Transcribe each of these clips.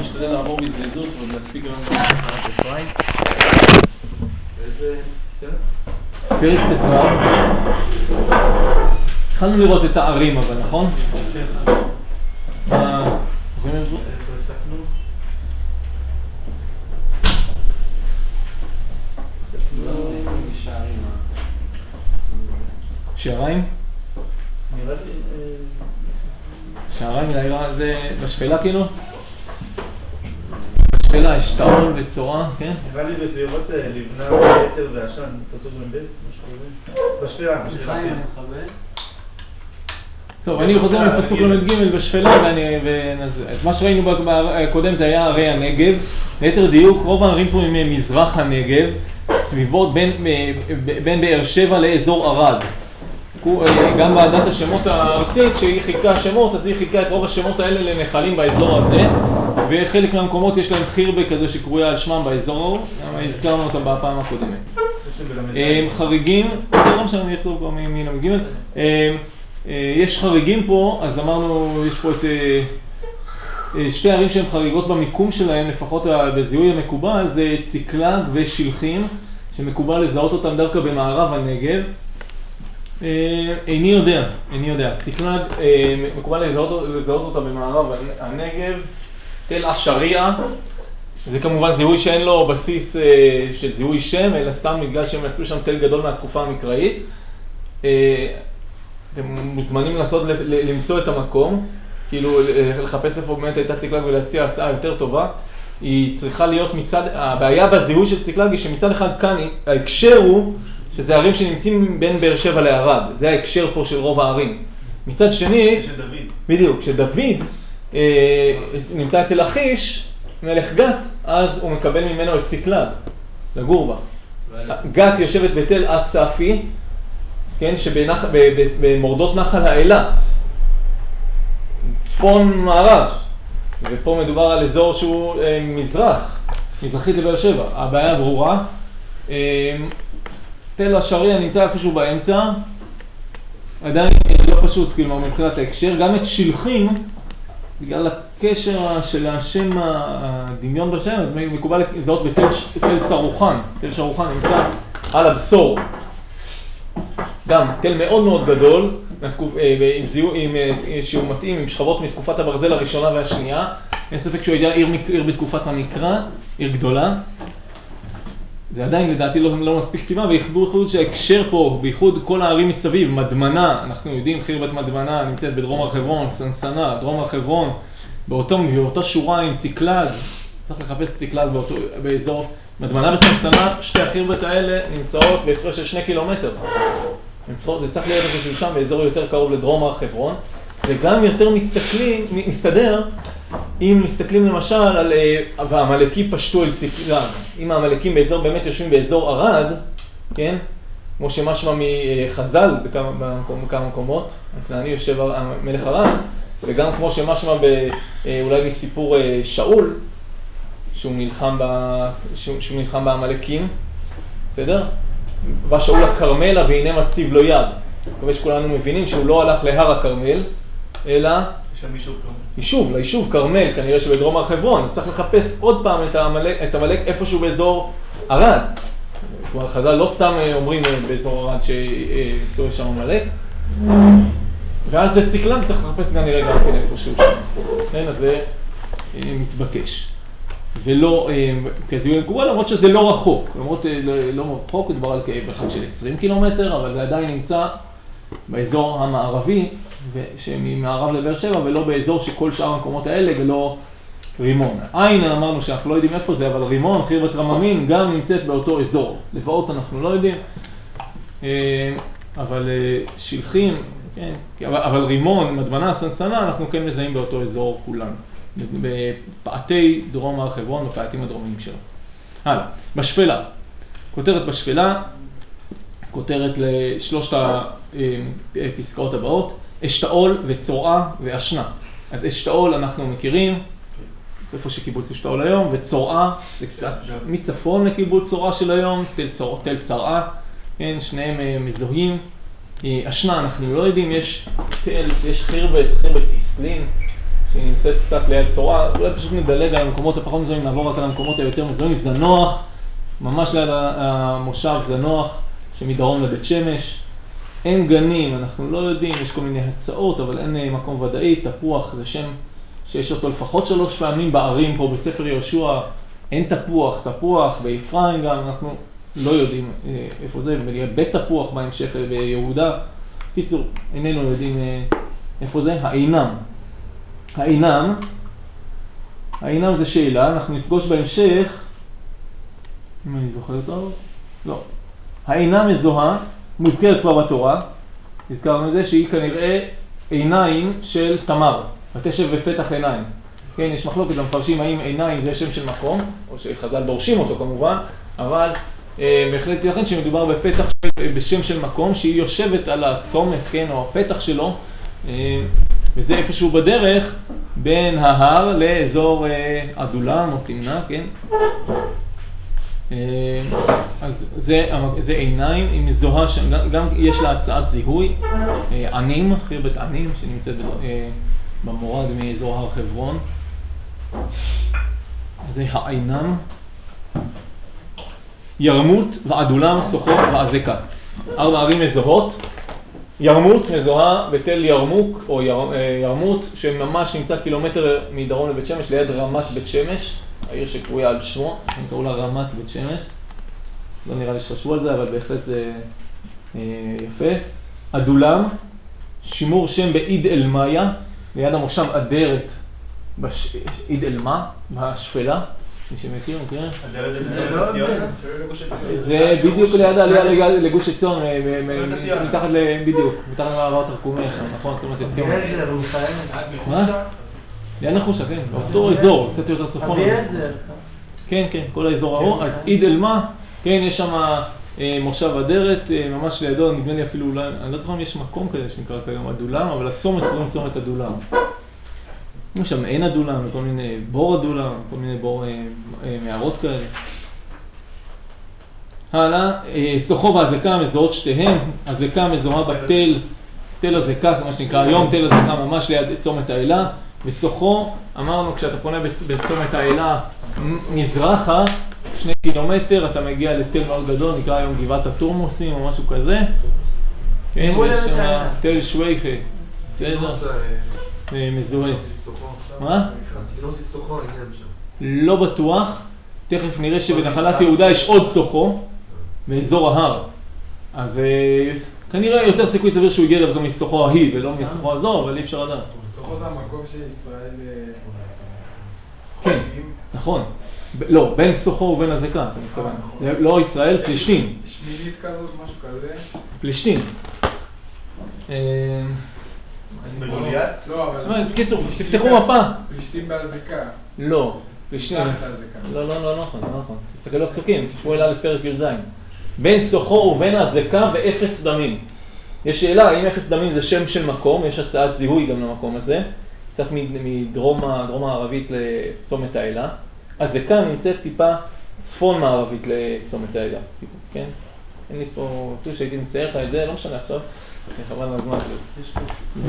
נשתדל לעבור בזריזות ולהספיק גם את אפרים. באיזה סרט? פרק ט"ו. התחלנו לראות את הערים אבל, נכון? איפה הפסקנו? שעריים? נראה לי... שעריים זה בשפלה כאילו? בשפלה יש טעול וצורה, כן? נראה לי בסביבות לבנה ויתר ועשן, פסוק מ"ב, מה שקוראים. בשפלה. סליחה אם אני מכבד. טוב, אני חוזר מפסוק ל"ג בשפלה, אז מה שראינו קודם זה היה ערי הנגב. ליתר דיוק, רוב הערים פה הם מזרח הנגב, סביבות בין באר שבע לאזור ערד. גם ועדת השמות הארצית שהיא חילקה השמות, אז היא חילקה את רוב השמות האלה לנחלים באזור הזה, וחלק מהמקומות יש להם חירבה כזה שקרויה על שמם באזור ההוא, הזכרנו אותם בפעם הקודמת. חריגים, זה לא משנה, אני אכתוב כבר מן המגימת. יש חריגים פה, אז אמרנו, יש פה את שתי ערים שהן חריגות במיקום שלהן, לפחות בזיהוי המקובל, זה ציקלג ושלחים, שמקובל לזהות אותם דווקא במערב הנגב. איני יודע. ציקלג מקובל לזהות אותה במערב הנגב. תל אשריה, זה כמובן זיהוי שאין לו בסיס של זיהוי שם, אלא סתם בגלל שהם יצאו שם תל גדול מהתקופה המקראית. אתם מוזמנים למצוא את המקום, כאילו לחפש איפה באמת הייתה ציקלג ולהציע הצעה יותר טובה. היא צריכה להיות הבעיה בזיהוי של ציקלג היא שמצד אחד כאן ההקשר הוא שזה ערים שנמצאים בין באר שבע לערד, זה ההקשר פה של רוב הערים. מצד שני, בדיוק, כשדוד נמצא אצל אחיש, מלך גת, אז הוא מקבל ממנו את ציקלג, לגור בה. גת יושבת בתל הצפי, כן, שבמורדות נחל האלה, צפון מערב, ופה מדובר על אזור שהוא מזרחית לבאר שבע. הבעיה ברורה. תל אשריה נמצא איפשהו באמצע, עדיין לא פשוט, כאילו, מבחינת ההקשר. גם את שלחים, בגלל הקשר של השם הדמיון בשם, אז מקובל לזהות בתל סרוחן. תל סרוחן נמצא על הבשור. גם תל מאוד מאוד גדול, שהוא מתאים עם שכבות מתקופת הברזל הראשונה והשנייה. אין ספק שהוא היה עיר בתקופת המקרא, עיר גדולה. זה עדיין לדעתי לא מספיק סיבה, בייחוד שההקשר פה, בייחוד כל הערים מסביב, מדמנה, אנחנו יודעים, חירבת מדמנה נמצאת בדרום הר חברון, סנסנה, דרום הר חברון, באותה שורה עם ציקלג, צריך לחפש ציקלג באזור מדמנה וסנסנה, שתי החירבת האלה נמצאות בהפרש של 2 קילומטר. זה צריך להיות איזשהו שם באזור יותר קרוב לדרום הר חברון. זה גם יותר מסתדר אם מסתכלים למשל על והעמלקים פשטו אל ציקלג. אם העמלקים באמת יושבים באזור ערד, כן? כמו שמשמע מחז"ל בכמה מקומות, הכנעני יושב מלך ערד, וגם כמו שמשמע אולי מסיפור שאול, שהוא נלחם בעמלקים, בסדר? ושאול הכרמלה והנה מציב לו יד. מקווה שכולנו מבינים שהוא לא הלך להר הכרמל, אלא ליישוב כרמל, כנראה שבדרום הר חברון. אז צריך לחפש עוד פעם את עמלק איפשהו באזור ערד. כלומר, חז"ל לא סתם אומרים באזור ערד שהסתובב שם עמלק. ואז זה ציקלג, צריך לחפש גם נראה גם כן איפשהו שם. כן, אז זה מתבקש. ולא כזיהוי מקובל, למרות שזה לא רחוק. למרות לא רחוק, מדובר על מרחק של 20 קילומטר, אבל זה עדיין נמצא באזור המערבי, שממערב לבאר שבע, ולא באזור שכל שאר המקומות האלה, ולא רימון. עין אמרנו שאנחנו לא יודעים איפה זה, אבל רימון, חירבת רממין, גם נמצאת באותו אזור. לבאות אנחנו לא יודעים, אבל שלחים, כן, אבל רימון, מדמנה, סנסנה, אנחנו כן מזהים באותו אזור כולנו. בפאתי דרום הר חברון, בפאתים הדרומיים שלו. הלאה, בשפלה. כותרת בשפלה, כותרת לשלושת הפסקאות הבאות, אשתאול וצורעה ואשנה. אז אשתאול אנחנו מכירים, איפה שקיבוץ אשתאול היום, וצורעה זה קצת מצפון לקיבוץ צורעה של היום, תל צרעה, כן, שניהם מזוהים. אשנה אנחנו לא יודעים, יש חירבת איסלין, שהיא נמצאת קצת ליד צורה, אולי פשוט נדלג על המקומות הפחות מזוהים, נעבור רק על המקומות היותר מזוהים. זנוח, ממש ליד המושב זנוח, שמדרום לבית שמש. אין גנים, אנחנו לא יודעים, יש כל מיני הצעות, אבל אין מקום ודאי. תפוח זה שם שיש אותו לפחות 3 פעמים בערים פה בספר יהושע. אין תפוח, תפוח, באפרים גם, אנחנו לא יודעים איפה זה, בית תפוח בהמשך ביהודה. קיצור, איננו יודעים איפה זה. העינם זה שאלה, אנחנו נפגוש בהמשך, אם אני זוכר אותו, לא. העינם מזוהה, מוזכרת כבר בתורה, הזכרנו את זה, שהיא כנראה עיניים של תמר, ותשב בפתח עיניים. כן, יש מחלוקת למפרשים האם עיניים זה שם של מקום, או שחז"ל דורשים אותו כמובן, אבל בהחלט ייתכן שמדובר בפתח בשם של מקום, שהיא יושבת על הצומת, כן, או הפתח שלו, וזה איפשהו בדרך בין ההר לאזור עדולם או תמנה, כן? אז זה עיניים, היא מזוהה, גם יש לה הצעת זיהוי, ענים, חירבת ענים, שנמצאת במורד מאזור הר חברון. זה העינם. ירמות ועדולם, סוחור ועזקה. 4 ערים מזוהות. ירמות מזוהה בתל ירמוק או ירמות, שממש נמצא קילומטר מדרום לבית שמש, ליד רמת בית שמש, העיר שקרויה על שמו, הם קראו לה רמת בית שמש. לא נראה לי שחשבו על זה, אבל בהחלט זה יפה. עדולם, שימור שם בעיד אל מאיה, ליד המושב אדרת, עיד אל מה, בשפלה. מי שמכיר, מכיר? זה בדיוק ליד העלייה לגוש עציון, מתחת בדיוק, מתחת למעבר תרקומי, נכון, זאת אומרת עציון. אביעזר, הוא חיים. מה? ליד נחושה, כן, באותו אזור, קצת יותר צפון. אביעזר. כן, כן, כל האזור ההוא, אז עיד אל מה, כן, יש שם מושב אדרת, ממש לידו, נדמה לי אפילו אולי, אני לא זוכר אם יש מקום כזה שנקרא כיום עדולם, אבל הצומת קוראים צומת עדולם. יש שם אין עדולם, כל מיני בור עדולם, כל מיני בור מערות כאלה. הלאה, סוחו והזקה מזוהות שתיהן, הזקה מזוהה בתל, תל הזקה, כמו שנקרא היום, תל הזקה ממש ליד צומת האלה, וסוחו, אמרנו, כשאתה פונה בצומת האלה מזרחה, 2 קילומטר, אתה מגיע לתל מאוד גדול, נקרא היום גבעת התורמוסים או משהו כזה. כן, ויש שם תל שוויכה, בסדר? מזוהה. מה? לא בטוח, תכף נראה שבנחלת יהודה יש עוד סוחו באזור ההר, אז כנראה יותר סיכוי סביר שהוא הגיע גם מסוחו ההיא ולא מסוחו הזו, אבל אי אפשר לדעת. סוחו זה המקום שישראל... כן, נכון. לא, בין סוחו ובין הזקה, אתה מתכוון. זה לא ישראל, פלישתים. שמינית כזאת, משהו כזה? פלישתים. בגוליית? לא, אבל... בקיצור, תפתחו מפה. פלישתים בהזקה. לא, פלישתים. תחת ההזקה. לא נכון, לא נכון. תסתכל בפסוקים, שמואל א' פרק י"ז. בין סוחו ובין הזקה ואפס דמים. יש שאלה, האם אפס דמים זה שם של מקום, יש הצעת זיהוי גם למקום הזה, קצת מדרום הערבית לצומת האלה. הזקה נמצאת טיפה צפון מערבית לצומת האלה, כן? אין לי פה, תראו שהייתי מצייר לך את זה, לא משנה עכשיו, חבל על הזמן שלו. יש פה.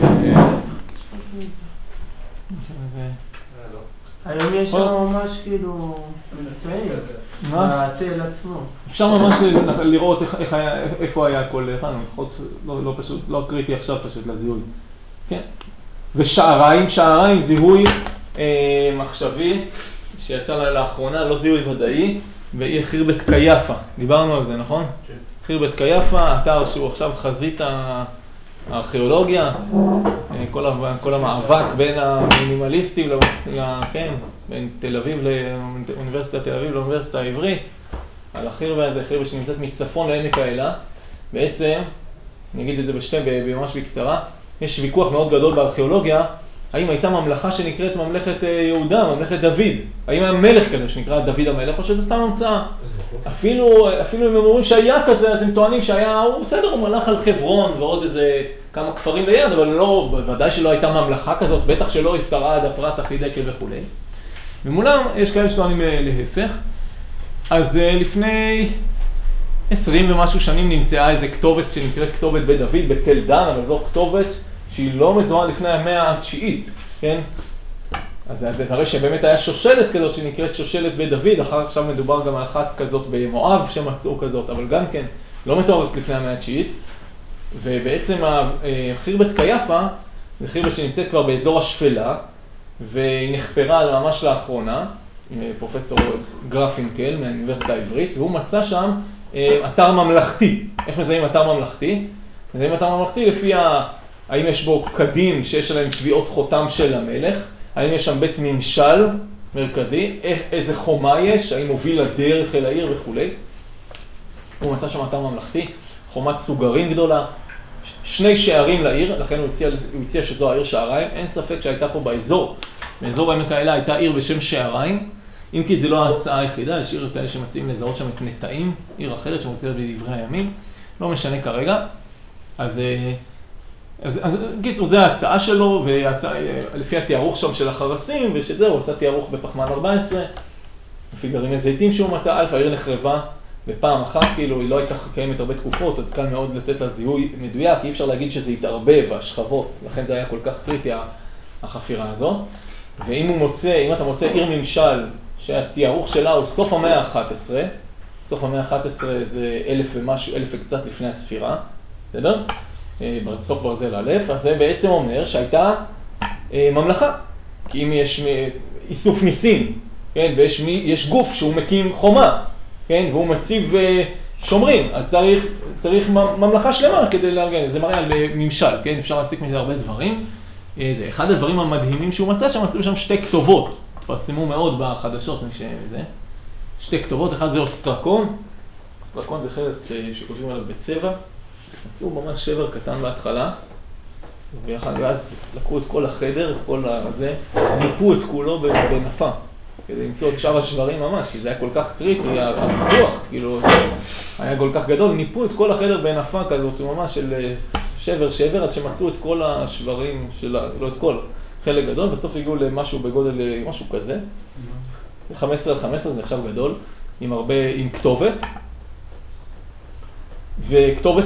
היום יש שם ממש כאילו מצוין, בתל עצמו. אפשר ממש לראות איפה היה הכל, לפחות לא פשוט, לא קריטי עכשיו פשוט לזיהוי. כן. ושעריים, זיהוי מחשבי, שיצא לאחרונה, לא זיהוי ודאי, והיא חירבת קייפה. דיברנו על זה, נכון? כן. חירבת קייפה, אתר שהוא עכשיו חזית הארכיאולוגיה, כל המאבק בין המינימליסטים, כן, בין תל אביב לאוניברסיטת תל אביב לאוניברסיטה העברית, על החירבה הזה, חירבה שנמצאת מצפון לעמק האלה. בעצם, אני אגיד את זה ממש בקצרה, יש ויכוח מאוד גדול בארכיאולוגיה, האם הייתה ממלכה שנקראת ממלכת יהודה, ממלכת דוד, האם היה מלך כזה שנקרא דוד המלך, או שזה סתם המצאה. אפילו אם הם אומרים שהיה כזה, אז הם טוענים שהיה, הוא בסדר, הוא מלך על חברון ועוד איזה כמה כפרים ליד, אבל לא, בוודאי שלא הייתה ממלכה כזאת, בטח שלא הסתרה עד הפרת החידקל וכו'. ומולם יש כאלה שטוענים להפך. אז לפני 20 ומשהו שנים נמצאה איזו כתובת שנקראת כתובת בית דוד בתל דן, אבל זו כתובת שהיא לא מזוהה לפני המאה התשיעית, כן? אז הרי שבאמת היה שושלת כזאת שנקראת שושלת בית דוד, אחר עכשיו מדובר גם על אחת כזאת במואב שמצאו כזאת, אבל גם כן לא מתוארת לפני המאה התשיעית. ובעצם חרבת קייפה זה חרבת שנמצאת כבר באזור השפלה, והיא נחפרה ממש לאחרונה, עם פרופסור גרפינקל מהאוניברסיטה העברית, והוא מצא שם אתר ממלכתי. איך מזהים אתר ממלכתי? מזהים אתר ממלכתי לפי האם יש בו קדים שיש עליהם טביעות חותם של המלך, האם יש שם בית ממשל מרכזי, איזה חומה יש, האם הוביל הדרך אל העיר וכו'. הוא מצא שם אתר ממלכתי, חומת סוגרים גדולה, 2 שערים לעיר, לכן הוא הציע שזו העיר שעריים. אין ספק שהייתה פה באזור בעמק האלה הייתה עיר בשם שעריים, אם כי זה לא ההצעה היחידה, יש עיר כאלה שמציעים לזהות שם את נטעים, עיר אחרת שמוזכרת בדברי הימים, לא משנה כרגע. אז קיצור, זה ההצעה שלו, ולפי התיארוך שם של החרסים, ושזה, הוא עשה תיארוך בפחמן 14, לפי גרעיני זיתים שהוא מצא. העיר נחרבה בפעם אחת, כאילו היא לא הייתה קיימת הרבה תקופות, אז קל מאוד לתת לה זיהוי מדויק, אי אפשר להגיד שזה התערבב, השכבות, לכן זה היה כל כך קריטי החפירה הזאת. ואם אתה מוצא עיר ממשל שהתיארוך שלה הוא סוף המאה ה-11, סוף המאה ה-11 זה 1000 ומשהו, 1000 וקצת לפני הספירה, בסדר? סוף ברזל א', אז זה בעצם אומר שהייתה ממלכה. כי אם יש איסוף ניסים, כן, ויש גוף שהוא מקים חומה, כן, והוא מציב שומרים, אז צריך ממלכה שלמה כדי לארגן. זה מראה על ממשל, כן, אפשר להסיק מזה הרבה דברים. זה אחד הדברים המדהימים שהוא מצא, שמצאו שם 2 כתובות, התפרסמו מאוד בחדשות מזה. 2 כתובות, אחד זה אוסטרקון, אוסטרקון זה חרס שכותבים עליו בצבע, מצאו ממש שבר קטן בהתחלה, ואז לקחו את כל החדר, את כל הזה, ניפו את כולו בנפה, כדי למצוא את שאר השברים ממש, כי זה היה כל כך קריטי, הוויכוח, כאילו, היה כל כך גדול, ניפו את כל החדר בנפה כזאת, ממש של שבר, עד שמצאו את כל השברים שלה, לא את כל, חלק גדול, בסוף הגיעו למשהו בגודל, משהו כזה, 15 על 15, זה נחשב גדול, עם כתובת, וכתובת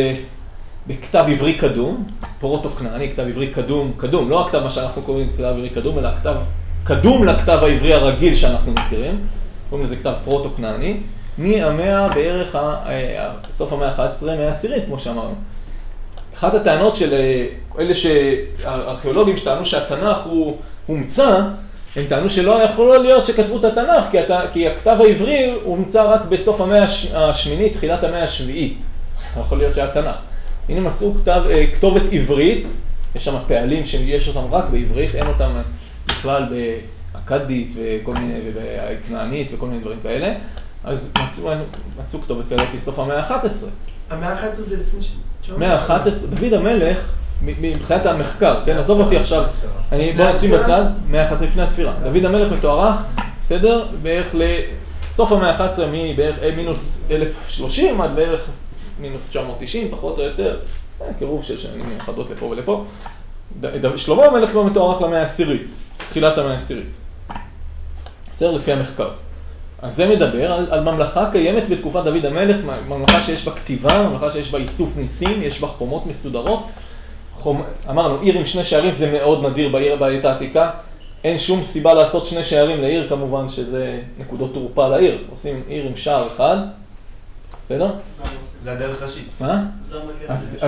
בכתב עברי קדום, פרוטו-כנעני, כתב עברי קדום, לא הכתב מה שאנחנו קוראים כתב עברי קדום, אלא הכתב קדום לכתב העברי הרגיל שאנחנו מכירים, קוראים לזה כתב פרוטו-כנעני, מהמאה בערך סוף המאה ה-11, מאה העשירית, כמו שאמרנו. אחת הטענות של אלה שהארכיאולוגים שטענו שהתנ"ך הוא הומצא, הם טענו שלא יכול להיות שכתבו את התנ"ך, כי הכתב העברי הומצא רק בסוף המאה השמינית, תחילת המאה השביעית. יכול להיות שהיה תנ"ך. הנה מצאו כתובת עברית, יש שם פעלים שיש אותם רק בעברית, אין אותם בכלל באקדית וכל מיני, ובכנענית וכל מיני דברים כאלה. אז מצאו כתובת כאלה בסוף המאה ה-11. המאה ה-11 זה לפני המאה ה-11, דוד המלך, מבחינת המחקר, כן, עזוב אותי עכשיו, בוא נשים בצד, 111 לפני הספירה. דוד המלך מתוארך, בסדר, בערך לסוף המאה ה-11, מבערך מינוס 1030 עד בערך מינוס 990, פחות או יותר, קירוב של שנים מיוחדות לפה ולפה. שלמה המלך כבר מתוארך למאה העשירית, תחילת המאה העשירית. בסדר, לפי המחקר. אז זה מדבר על ממלכה קיימת בתקופת דוד המלך, ממלכה שיש בה כתיבה, ממלכה שיש בה איסוף ניסים, יש בה חומות מסודרות. אמרנו, עיר עם 2 שערים זה מאוד נדיר בעת העתיקה. אין שום סיבה לעשות 2 שערים לעיר, כמובן שזה נקודות תורפה לעיר. עושים עיר עם שער אחד, בסדר? זה הדרך ראשית. מה? אז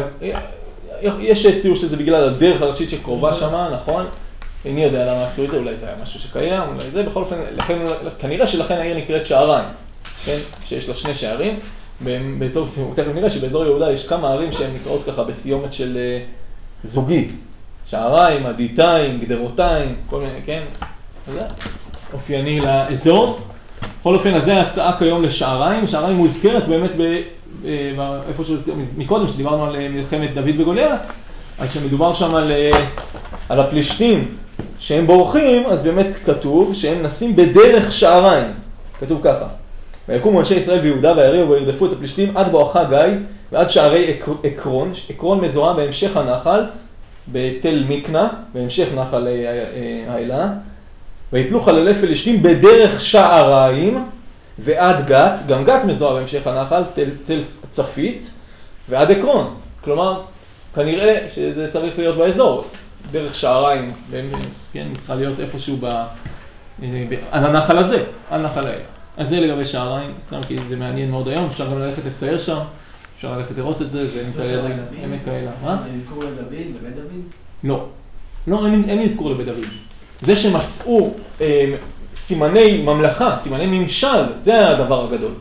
יש שהציעו שזה בגלל הדרך הראשית שקרובה שמה, נכון? איני יודע למה עשו את זה, אולי זה היה משהו שקיים, אולי זה, בכל אופן, כנראה שלכן העיר נקראת שעריים, כן? שיש לה 2 שערים. תכף נראה שבאזור יהודה יש כמה ערים שהן נקראות ככה בסיומת של זוגי. שעריים, עדיתיים, גדרותיים, כל מיני, כן? זה אופייני לאזור. בכל אופן, אז זה ההצעה כיום לשעריים. שעריים מוזכרת באמת איפה מקודם, שדיברנו על מלחמת דוד וגוליית, אז שמדובר שם על הפלישתים שהם בורחים, אז באמת כתוב שהם נסים בדרך שעריים. כתוב ככה: ויקומו אנשי ישראל ויהודה ויריעו וירדפו את הפלישתים עד בואכה גיא ועד שערי עקרון. עקרון מזוהה בהמשך הנחל בתל מקנה, בהמשך נחל האלה. ויפלו חללי פלישתים בדרך שעריים ועד גת, גם גת מזוהה בהמשך הנחל, תל צפית ועד עקרון. כלומר, כנראה שזה צריך להיות באזור. דרך שעריים, כן, צריכה להיות איפשהו על הנחל הזה, על נחל האלה. אז זה לגבי שעריים, סתם כי זה מעניין מאוד היום, אפשר גם ללכת לסייר שם, אפשר ללכת לראות את זה, זה נמצא ליד עמק האלה. מה? אזכור לדוד, לבית דוד? לא. לא, אין אזכור לבית דוד. זה שמצאו סימני ממלכה, סימני ממשל, זה הדבר הגדול.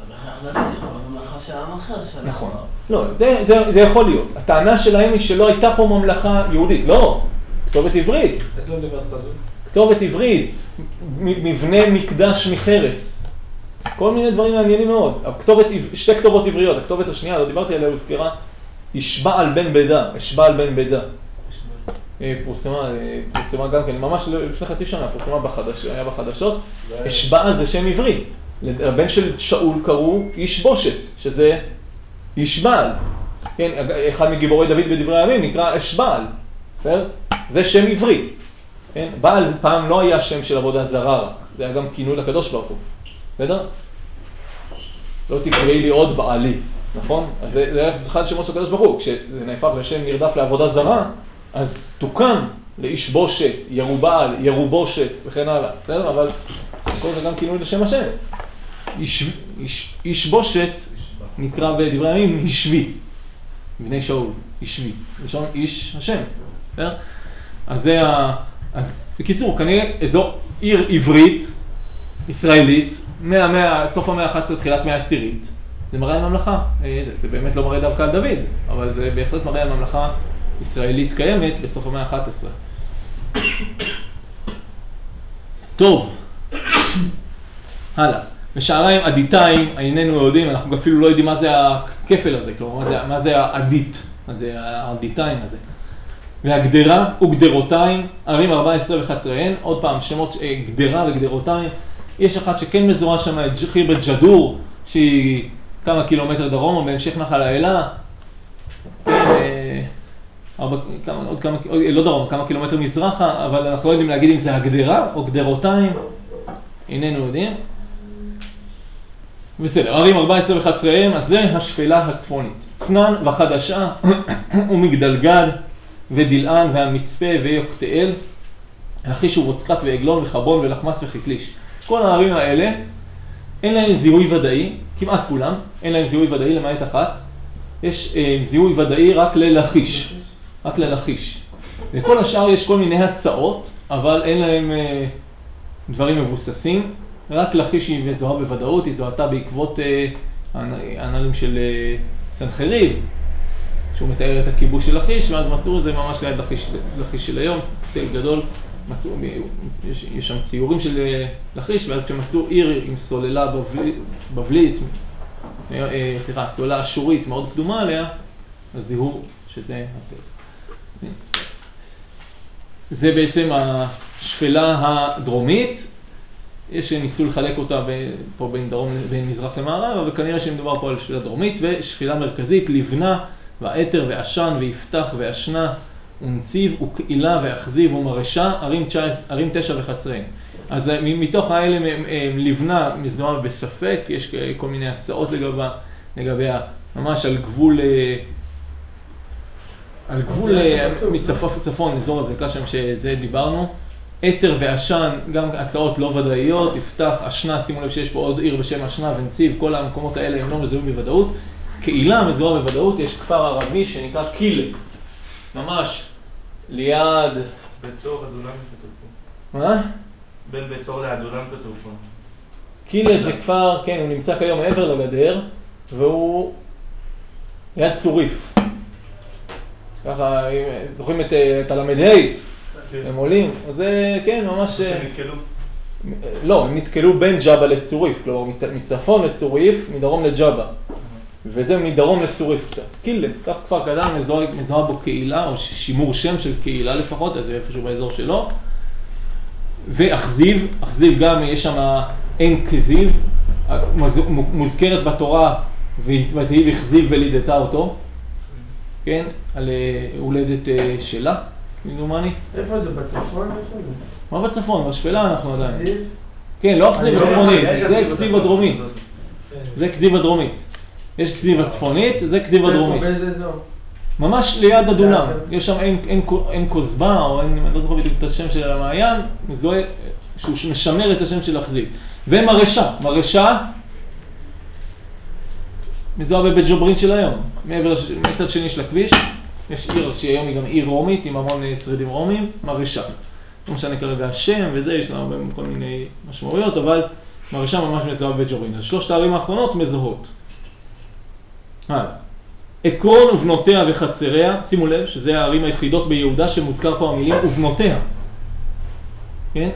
נכון. לא, זה יכול להיות. הטענה שלהם היא שלא הייתה פה ממלכה יהודית. לא, כתובת עברית. איזה אוניברסיטה זו? כתובת עברית, מבנה מקדש מחרס. כל מיני דברים מעניינים מאוד. שתי כתובות עבריות, הכתובת השנייה, לא דיברתי עליה, הוזכרה, ישבעל בן בדה, ישבעל בן בדה. פורסמה גם כן, ממש לפני חצי שנה, היה בחדשות. ישבעל זה שם עברי. לבן של שאול קראו ישבושת, שזה ישבעל. כן, אחד מגיבורי דוד בדברי הימים נקרא אשבעל. זה שם עברי. כן? בעל פעם לא היה שם של עבודה זרה, זה היה גם כינוי לקדוש ברוך הוא. בסדר? לא תקראי לי עוד בעלי, נכון? אז זה היה אחד שמות של הקדוש ברוך הוא. כשזה נהפך לשם נרדף לעבודה זרה, אז תוקן לישבושת, ירובעל, ירובושת וכן הלאה. בסדר? אבל כל זה גם כינוי לשם השם. ישבושת נקרא בדברי הימים ישבי. בני שאול, ישבי. לשון איש השם. בסדר? אז זה אז בקיצור, כנראה אזור עיר עברית, ישראלית, סוף המאה ה-11, תחילת מאה העשירית. זה מראה על ממלכה. זה באמת לא מראה דווקא על דוד, אבל זה בהחלט מראה על ממלכה ישראלית קיימת בסוף המאה ה-11. טוב, הלאה. בשעריים עדיתיים, איננו יודעים, אנחנו אפילו לא יודעים מה זה הכפל הזה, כלומר, מה זה העדית, מה זה העדיתיים הזה. והגדרה וגדרותיים, ערים 14 וחצריהן, עוד פעם, שמות גדרה וגדרותיים. יש אחת שכן מזוהה שם, חירבת ג'דור, שהיא כמה קילומטר דרומה, בהמשך נחל האלה. לא דרום, כמה קילומטר מזרחה, אבל אנחנו לא יודעים להגיד אם זה הגדרה או גדרותיים. איננו יודעים. בסדר, ערים 14 וחצריהן, אז זה השפלה הצפונית. צנן וחדשה ומגדלגד. ודילען והמצפה ויוקתאל, לכיש ורוצחת ועגלון וחבון ולחמס וחתליש. כל הערים האלה, אין להם זיהוי ודאי, כמעט כולם, אין להם זיהוי ודאי למעט אחת. יש זיהוי ודאי רק ללכיש, רק ללכיש. וכל השאר יש כל מיני הצעות, אבל אין להם דברים מבוססים. רק לכיש היא מזוהה בוודאות, היא זוהתה בעקבות הנהלים של סנחריב, שהוא מתאר את הכיבוש של לכיש, ואז מצאו זה ממש ליד לכיש של היום, תל גדול, מצאו, יש שם ציורים של לכיש, ואז כשמצאו עיר עם סוללה בבלית, סוללה אשורית מאוד קדומה עליה, אז זיהו שזה התל. זה בעצם השפלה הדרומית, יש שניסו לחלק אותה פה בין מזרח למערב, אבל כנראה שמדובר פה על שפלה דרומית, ושפלה מרכזית, לבנה, ועתר ועשן ויפתח ועשנה ונציב וקהילה ואכזיב ומרשה, ערים 9 וחצריהן. אז מתוך האלה לבנה מזוהה בספק, יש כל מיני הצעות לגביה, ממש על גבול מצפון, אזור הזקה שם שזה דיברנו. עתר ועשן, גם הצעות לא ודאיות, יפתח, עשנה, שימו לב שיש פה עוד עיר בשם עשנה ונציב, כל המקומות האלה הם לא מזוהים בוודאות. קהילה מזוהה בוודאות, יש כפר ערבי שנקרא קילה, ממש ליד... בצור אדולם כתוב פה. מה? בין בצור לאדולם כתוב פה. קילה זה כפר, כן, הוא נמצא כיום מעבר לגדר, והוא ליד צוריף. ככה, זוכרים את הל"ה, הם עולים, אז זה, כן, ממש... שהם נתקלו? לא, הם נתקלו בין ג'אבה לצוריף, כלומר מצפון לצוריף, מדרום לג'אבה. וזה מדרום לצוריף קצת. קילה, כך כפר קטן, מזוהה בו קהילה, או שימור שם של קהילה לפחות, אז זה איפשהו באזור שלו. ואכזיב, אכזיב גם יש שם עין כזיב, מוזכרת בתורה, והיא הכזיב ולידתה אותו, כן, על הולדת שלה, כמדומני. איפה זה? בצפון? מה בצפון? בשפלה אנחנו עדיין. כזיב? כן, לא הכזיב הצפונית, זה כזיב הדרומית. זה כזיב הדרומית. יש כזיב הצפונית, זה כזיב הדרומית. באיזה אזור? ממש ליד אדולם, יש שם אין כוזבה, או אין, אני לא זוכר בדיוק את השם של המעיין, מזוהה שהוא משמר את השם של אכזיב. ומרשה, מרשה מזוהה בבית ג'וברין של היום, מצד שני של הכביש, יש עיר שהיום היא גם עיר רומית עם המון שרידים רומים, מרשה. לא משנה כרגע השם וזה, יש לה הרבה כל מיני משמעויות, אבל מרשה ממש מזוהה בבית ג'וברין. אז שלושת הערים האחרונות מזוהות. עקרון ובנותיה וחצריה, שימו לב שזה הערים היחידות ביהודה שמוזכר פה המילים ובנותיה. כן?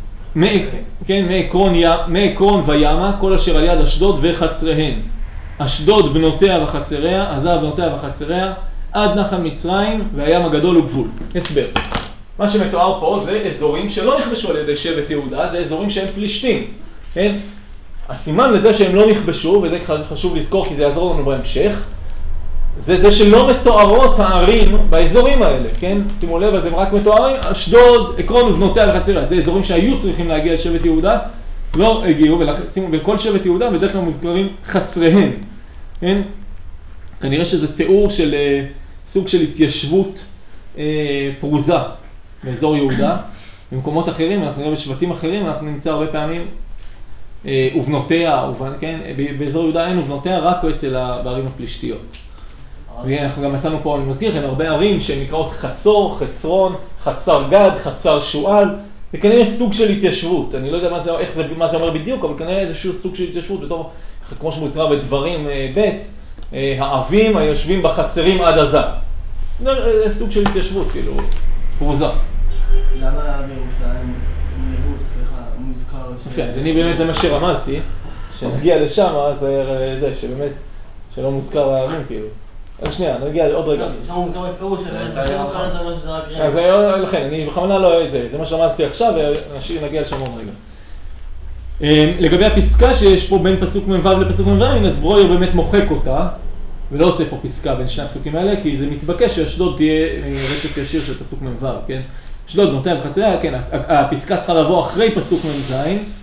מעקרון וימה, כל אשר על יד אשדוד וחצריהן. אשדוד בנותיה וחצריה, עזה בנותיה וחצריה, עד נחל מצרים והים הגדול וגבול. הסבר. מה שמתואר פה זה אזורים שלא נכבשו על ידי שבט יהודה, זה אזורים שהם פלישתים. כן? הסימן לזה שהם לא נכבשו, וזה חשוב לזכור כי זה יעזור לנו בהמשך, זה שלא מתוארות הערים באזורים האלה, כן? שימו לב, אז הם רק מתוארים, אשדוד, עקרון ובנותיה וחצריה, זה אזורים שהיו צריכים להגיע לשבט יהודה, לא הגיעו, ושימו, בכל שבט יהודה בדרך כלל מוזכרים חצריהם, כן? כנראה שזה תיאור של סוג של התיישבות פרוזה באזור יהודה. במקומות אחרים, אנחנו נראה בשבטים אחרים, אנחנו נמצא הרבה פעמים ובנותיה, כן? באזור יהודה אין ובנותיה, רק אצל בערים הפלישתיות. ואנחנו גם מצאנו פה, אני מזכיר לכם, הרבה ערים שנקראות חצור, חצרון, חצר גד, חצר שואל. זה כנראה סוג של התיישבות. אני לא יודע מה זה אומר בדיוק, אבל כנראה איזשהו סוג של התיישבות. בתור, כמו שמוזכר בדברים ב', העבים היושבים בחצרים עד עזה. זה סוג של התיישבות, כאילו, פרוזה. למה בירושלים מוזכר? יפה, אז אני באמת זה מה שרמזתי, שנגיע לשם, זה שבאמת, שלא מוזכר הערים, כאילו. שנייה, נגיע עוד רגע. שם מוזכר בפירוש, אז לכן, אני בכוונה לא זה מה שרמזתי עכשיו, ונגיע לשם עוד רגע. לגבי הפסקה שיש פה בין פסוק מ"ו לפסוק מ"ז, אז ברויר באמת מוחק אותה, ולא עושה פה פסקה בין שני הפסוקים האלה, כי זה מתבקש שאשדוד תהיה רצף ישיר של פסוק מ"ו, כן? אשדוד בנותיה וחצריה, כן, הפסקה צריכה לבוא אחרי פסוק מ"ז,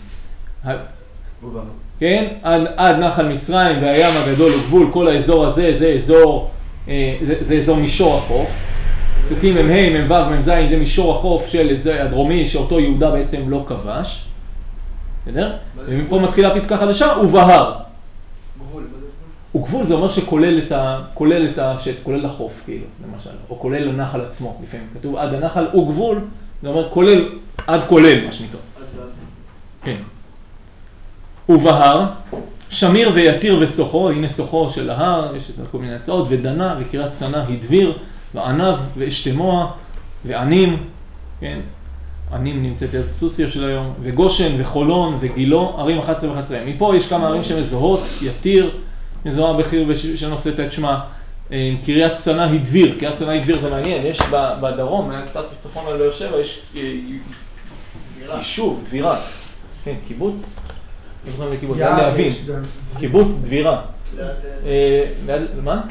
כן? עד נחל מצרים והים הגדול וגבול, כל האזור הזה זה אזור מישור החוף. פסוקים מ"ה, מ"ו, מ"ז זה מישור החוף של הדרומי שאותו יהודה בעצם לא כבש. בסדר? ומפה מתחילה פסקה חדשה, ובהר. וגבול זה אומר שכולל את השט, כולל החוף, כאילו, למשל, או כולל הנחל עצמו, לפעמים כתוב עד הנחל וגבול, זה אומר כולל, עד כולל, מה שנקרא. כן. ובהר, שמיר ויתיר וסוחו, הנה סוחו של ההר, יש כל מיני הצעות, ודנה וקריית צנה הדביר, וענב ואשתמוע, וענים, כן? ענים נמצאת ליד סוסיה של היום, וגושן וחולון וגילו, ערים 11 וחצריהם. מפה יש כמה ערים שמזוהות, יתיר, מזוהה בחיר שנושאת את שמה, קריית צנה הדביר, קריית צנה הדביר זה מעניין, יש בדרום, קצת בצפון על באר שבע, יש יישוב, דבירה, כן, קיבוץ, ליד להבים, קיבוץ דבירה. מה?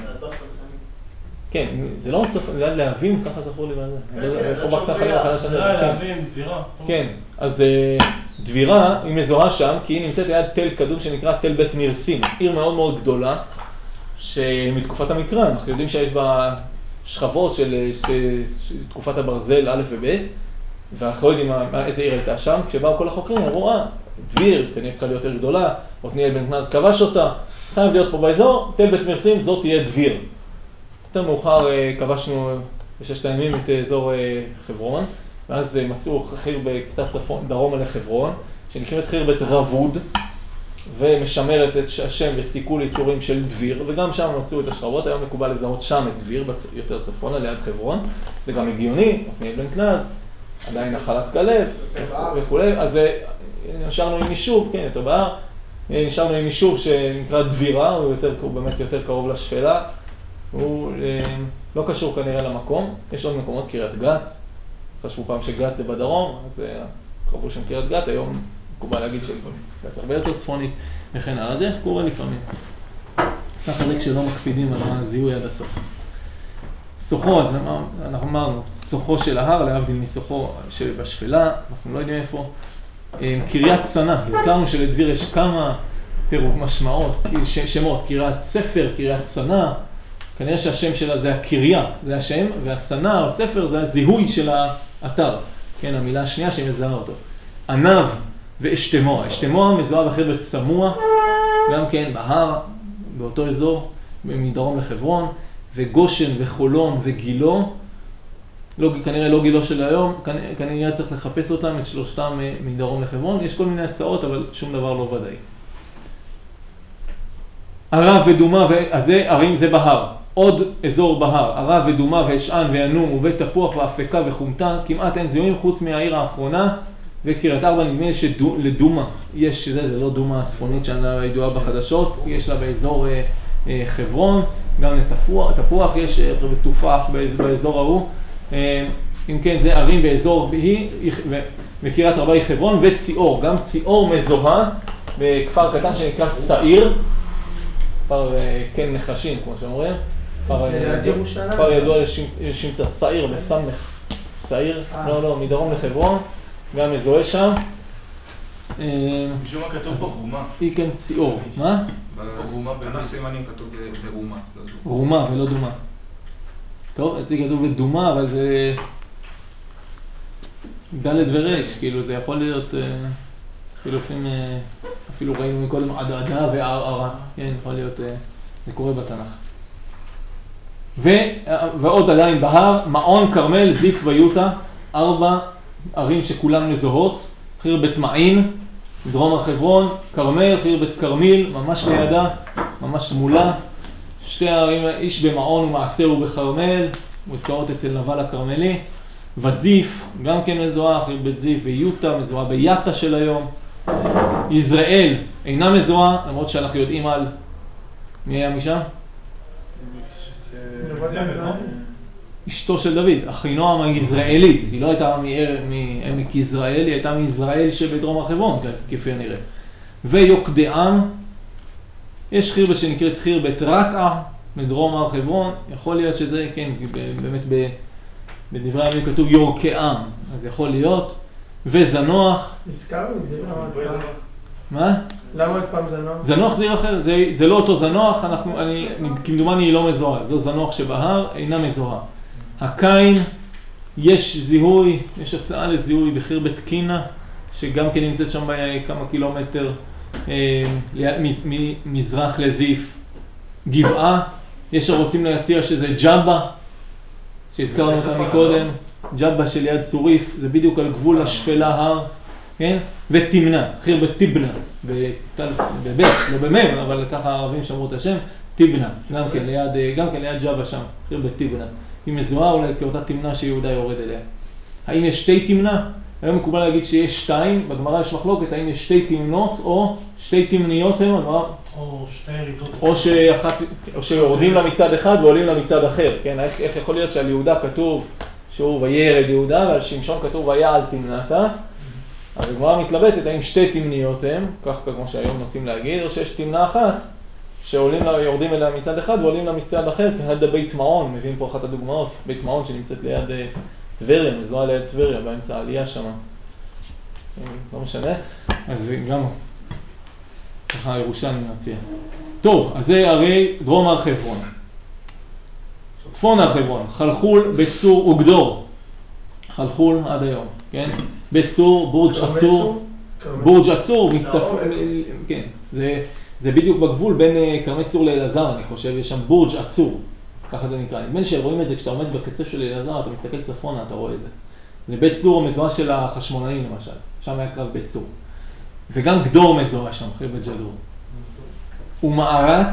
כן, זה לא מצטרף, ליד להבים, ככה זכור לי בזה. איפה בקצה החיים החדש הזה? להבים, דבירה. כן, אז דבירה היא מזוהה שם, כי היא נמצאת ליד תל קדום שנקרא תל בית מירסים, עיר מאוד מאוד גדולה, שמתקופת המקרא, אנחנו יודעים שיש בה שכבות של תקופת הברזל א' וב', ואנחנו לא יודעים איזה עיר הייתה שם, כשבאו כל החוקרים, אמרו, דביר, כנראה צריכה להיות עיר גדולה, עתניאל בן כנז כבש אותה, חייב להיות פה באזור, תל בית מירסים, זאת תהיה דביר. יותר מאוחר כבשנו בששת הימים את אזור חברון, ואז מצאו חיר בקצת דרומה לחברון, שנקראת חיר בית רבוד, ומשמרת את השם וסיכול יצורים של דביר, וגם שם מצאו את השכבות, היום מקובל לזהות שם את דביר, יותר צפונה ליד חברון, זה גם הגיוני, עתניאל בן כנז, עדיין נחלת כלב וכו', אז נשארנו עם יישוב, כן, יותר בהר, נשארנו עם יישוב שנקרא דבירה, הוא באמת יותר קרוב לשפלה, הוא לא קשור כנראה למקום, יש עוד מקומות, קריית גת, חשבו פעם שגת זה בדרום, אז חשבו שם קריית גת, היום מקובל להגיד שגת הרבה יותר צפונית וכן הלאה, זה קורה לפעמים. ככה זה כשלא מקפידים על הזיהוי עד הסוף. סוחו, אז אנחנו אמרנו, סוחו של ההר, להבדיל מסוחו שבשפלה, אנחנו לא יודעים איפה. קריית צנה, הזכרנו שלדביר יש כמה פירוט משמעות, שמות, קריית ספר, קריית צנה, כנראה שהשם שלה זה הקריה, זה השם, והסנה או ספר זה הזיהוי של האתר. כן, המילה השנייה שמזהה אותו. ענב ואשתמוע. אשתמוע מזוהה בחבל צמוע, גם כן בהר, באותו אזור, מדרום לחברון, וגושן וחולון וגילו. כנראה לא גילו של היום, כנראה צריך לחפש אותם, את שלושתם מדרום לחברון. יש כל מיני הצעות, אבל שום דבר לא ודאי. ערב ודומה, אז זה ערים זה בהר. עוד אזור בהר, ערב ודומה והשען וינום ובית תפוח ואפקה וחומתה, כמעט אין זיהויים חוץ מהעיר האחרונה, וקריית ארבע נדמה לי שלדומה, יש זה לא דומה הצפונית שאני ידועה בחדשות, יש לה באזור חברון, גם לתפוח, יש תופח באזור ההוא, אם כן זה ערים באזור וקריית ארבע היא חברון וציאור, גם ציאור מזוהה בכפר קטן שנקרא סעיר, כפר כן נחשים כמו שאומרים, כפר ידוע לשמצה, סעיר בסמך, סעיר, לא, מדרום לחברון, גם מזוהה שם. משום מה כתוב פה רומה. היא כן ציאור, מה? רומה בתנ"ך סימנים כתוב ברומה. רומה ולא דומה. טוב, אצלי כתוב בדומה, אבל זה ד' ורש, כאילו זה יכול להיות חילופים, אפילו ראינו מקודם עדה וערערה, כן, יכול להיות, זה קורה בתנ"ך. ועוד עדיין בהר, מעון, כרמל, זיף ויוטה, 4 ערים שכולן מזוהות, חיר בית מעין, דרום הר חברון, כרמל, חיר בית כרמיל, ממש לידה, ממש מולה, 2 ערים, איש במעון ומעשר ובכרמל, מוזכרות אצל נבל הכרמלי, וזיף, גם כן מזוהה, חיר בית זיף ויוטה, מזוהה ביאטה של היום, יזרעאל אינה מזוהה, למרות שאנחנו יודעים על מי היה משם? אשתו של דוד, אחינועם היזרעאלית, היא לא הייתה מעמק יזרעאל, היא הייתה מיזרעאל שבדרום הר חברון, כפי הנראה. ויוקדעם, יש חיר שנקראת חיר בית רקעה, מדרום הר חברון, יכול להיות שזה, כן, באמת בדברי הימים כתוב יורקעם, אז יכול להיות, וזנוח. הזכרנו את זה, למה? מה? למה עוד פעם זנוח? זנוח זה עיר אחר, זה לא אותו זנוח, כמדומני היא לא מזוהה, זו זנוח שבהר, אינה מזוהה. הקין, יש זיהוי, יש הצעה לזיהוי בחיר בית קינה, שגם כן נמצאת שם כמה קילומטר מזרח לזיף. גבעה, יש שרוצים להציע שזה ג'אבה, שהזכרנו אותה מקודם, ג'אבה שליד צוריף, זה בדיוק על גבול השפלה הר, כן? ותמנה, חיר בטיבנה, בבית, לא במם, אבל ככה הערבים שמרו את השם, טיבנה, גם כן ליד ג'אבה שם, חיר בטיבנה. היא מזוהה אולי כאותה תמנה שיהודה יורד אליה. האם יש 2 תמנה? היום מקובל להגיד שיש 2, בגמרא יש מחלוקת, האם יש 2 תמנות או 2 תמניות הם, או 2 ירידות. או שיורדים למצד אחד ועולים למצד אחר, כן? איך יכול להיות שעל יהודה כתוב שהוא וירד יהודה, ועל שמשון כתוב ויעל תמנתה? אז הגמרא מתלבטת האם 2 תמניות הם, כך כמו שהיום נוטים להגיד, או שיש תמנה אחת שיורדים אליה מצד אחד ועולים למצד אחר, כהד בית מעון, מביאים פה אחת הדוגמאות, בית מעון שנמצאת ליד טבריה, מזוהה ליד טבריה, באמצע העלייה שם. לא משנה, אז גם ככה ירושלמי מציע. טוב, אז זה הרי דרום הר חברון. צפון הר חברון, חלחול, בית צור וגדור. חלחול עד היום, כן? בית צור, בורג' עצור, כן, זה בדיוק בגבול בין כרמי צור לאלעזר, אני חושב, יש שם בורג' עצור, ככה זה נקרא. נדמה לי שרואים את זה כשאתה עומד בקצה של אלעזר, אתה מסתכל צפונה, אתה רואה את זה. זה בית צור המזוהה של החשמונאים למשל, שם היה קרב בית צור. וגם גדור מזוהה שם, אחרי בית ג'דור. ומערת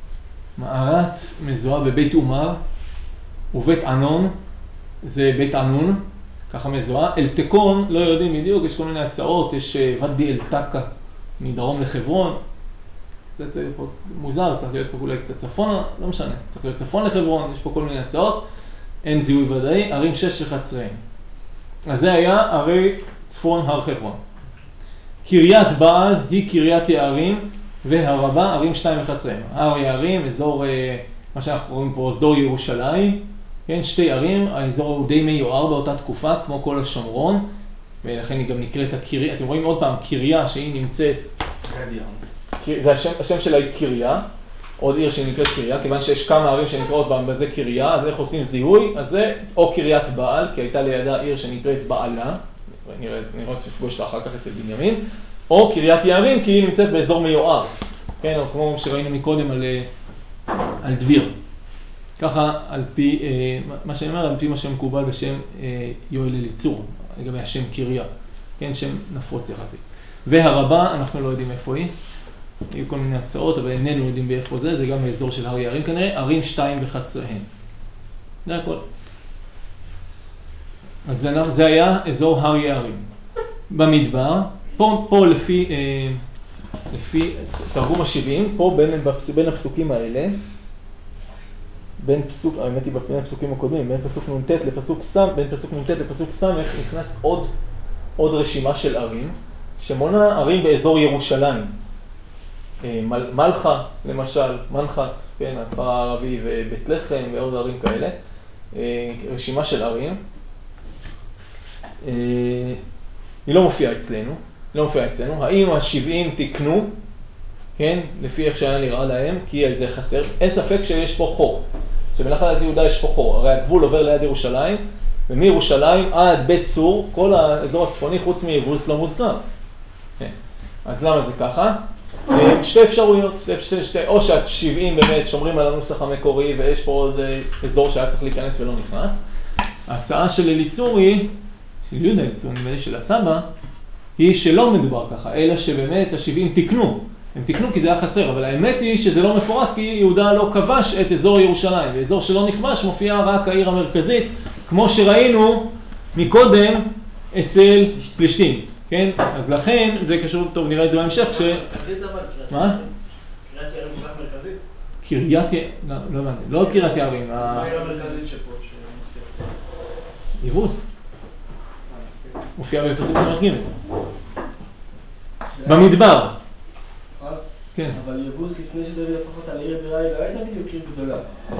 מזוהה בבית עומר, ובית ענון, זה בית ענון, ככה מזוהה. אל תקון, לא יודעים בדיוק, יש כל מיני הצעות, יש ודי אל תקה מדרום לחברון, זה מוזר, צריך להיות פה אולי קצת צפונה, לא משנה, צריך להיות צפון לחברון, יש פה כל מיני הצעות, אין זיהוי ודאי, ערים 6 וחצריהם. אז זה היה ערי צפון הר חברון. קריית בעל היא קריית יערים, והרבה ערים 2 וחצריהם. הר יערים, אזור, מה שאנחנו קוראים פה, אזור ירושלים, כן, 2 ערים, האזור הוא די מיוער באותה תקופה, כמו כל השומרון, ולכן היא גם נקראת הקריה. אתם רואים עוד פעם, קריה שהיא נמצאת, זה השם שלה היא קריה, עוד עיר שנקראת קריה, כיוון שיש כמה ערים שנקראות בזה קריה, אז איך עושים זיהוי? אז זה או קריית בעל, כי הייתה לידה עיר שנקראת בעלה, נראה שפגוש לה אחר כך אצל בנימין, או קריית יערים, כי היא נמצאת באזור מיוער, כן, או כמו שראינו מקודם על דביר. ככה על פי, מה שאני אומר, על פי מה שמקובל בשם יואל אליצור, לגבי השם קריה, כן, שם נפוץ יחסית. והרבה, אנחנו לא יודעים איפה היא, היו כל מיני הצעות, אבל איננו יודעים באיפה זה, זה גם באזור של הר יערים כנראה, ערים 2 וחצריהן. זה הכל. אז זה היה אזור הר יערים. במדבר, פה לפי תרגום ה-70, פה בין הפסוקים האלה, בין הפסוקים הקודמים, בין פסוק נ"ט לפסוק ס', בין פסוק נ"ט לפסוק ס', נכנס עוד רשימה של ערים, שמונה ערים באזור ירושלים. מלכה, למשל, מנחת, כן, הכפר הערבי ובית לחם ועוד ערים כאלה. רשימה של ערים. היא לא מופיעה אצלנו. האם ה-70 תקנו, כן, לפי איך שהיה נראה להם, כי זה חסר. אין ספק שיש פה חור. שבנחלת יהודה יש פה חור. הרי הגבול עובר ליד ירושלים, ומירושלים עד בית צור, כל האזור הצפוני חוץ מיבוס לא מוזכר. כן. אז למה זה ככה? שתי אפשרויות, או שה-70 באמת שומרים על הנוסח המקורי ויש פה עוד אזור שהיה צריך להיכנס ולא נכנס. ההצעה של אליצור היא, של יהודה אליצור, נדמה לי של הסבא, היא שלא מדובר ככה, אלא שבאמת ה-70 תקנו. הם תקנו כי זה היה חסר, אבל האמת היא שזה לא מפורט כי יהודה לא כבש את אזור ירושלים, ואזור שלא נכבש מופיע רק העיר המרכזית, כמו שראינו מקודם אצל פלישתים. כן? אז לכן זה קשור, טוב, נראה את זה בהמשך, מרכזית אבל, מה? קריית יערים כל כך מרכזית? קריית יערים, לא הבנתי, לא קריית יערים. אז מה העיר המרכזית שפה? יבוס. מופיע בפסוק ס"ג. במדבר. כן. אבל יבוס לפני שדבר לפחות על עיר בירה, היא לא הייתה בדיוק עיר גדולה.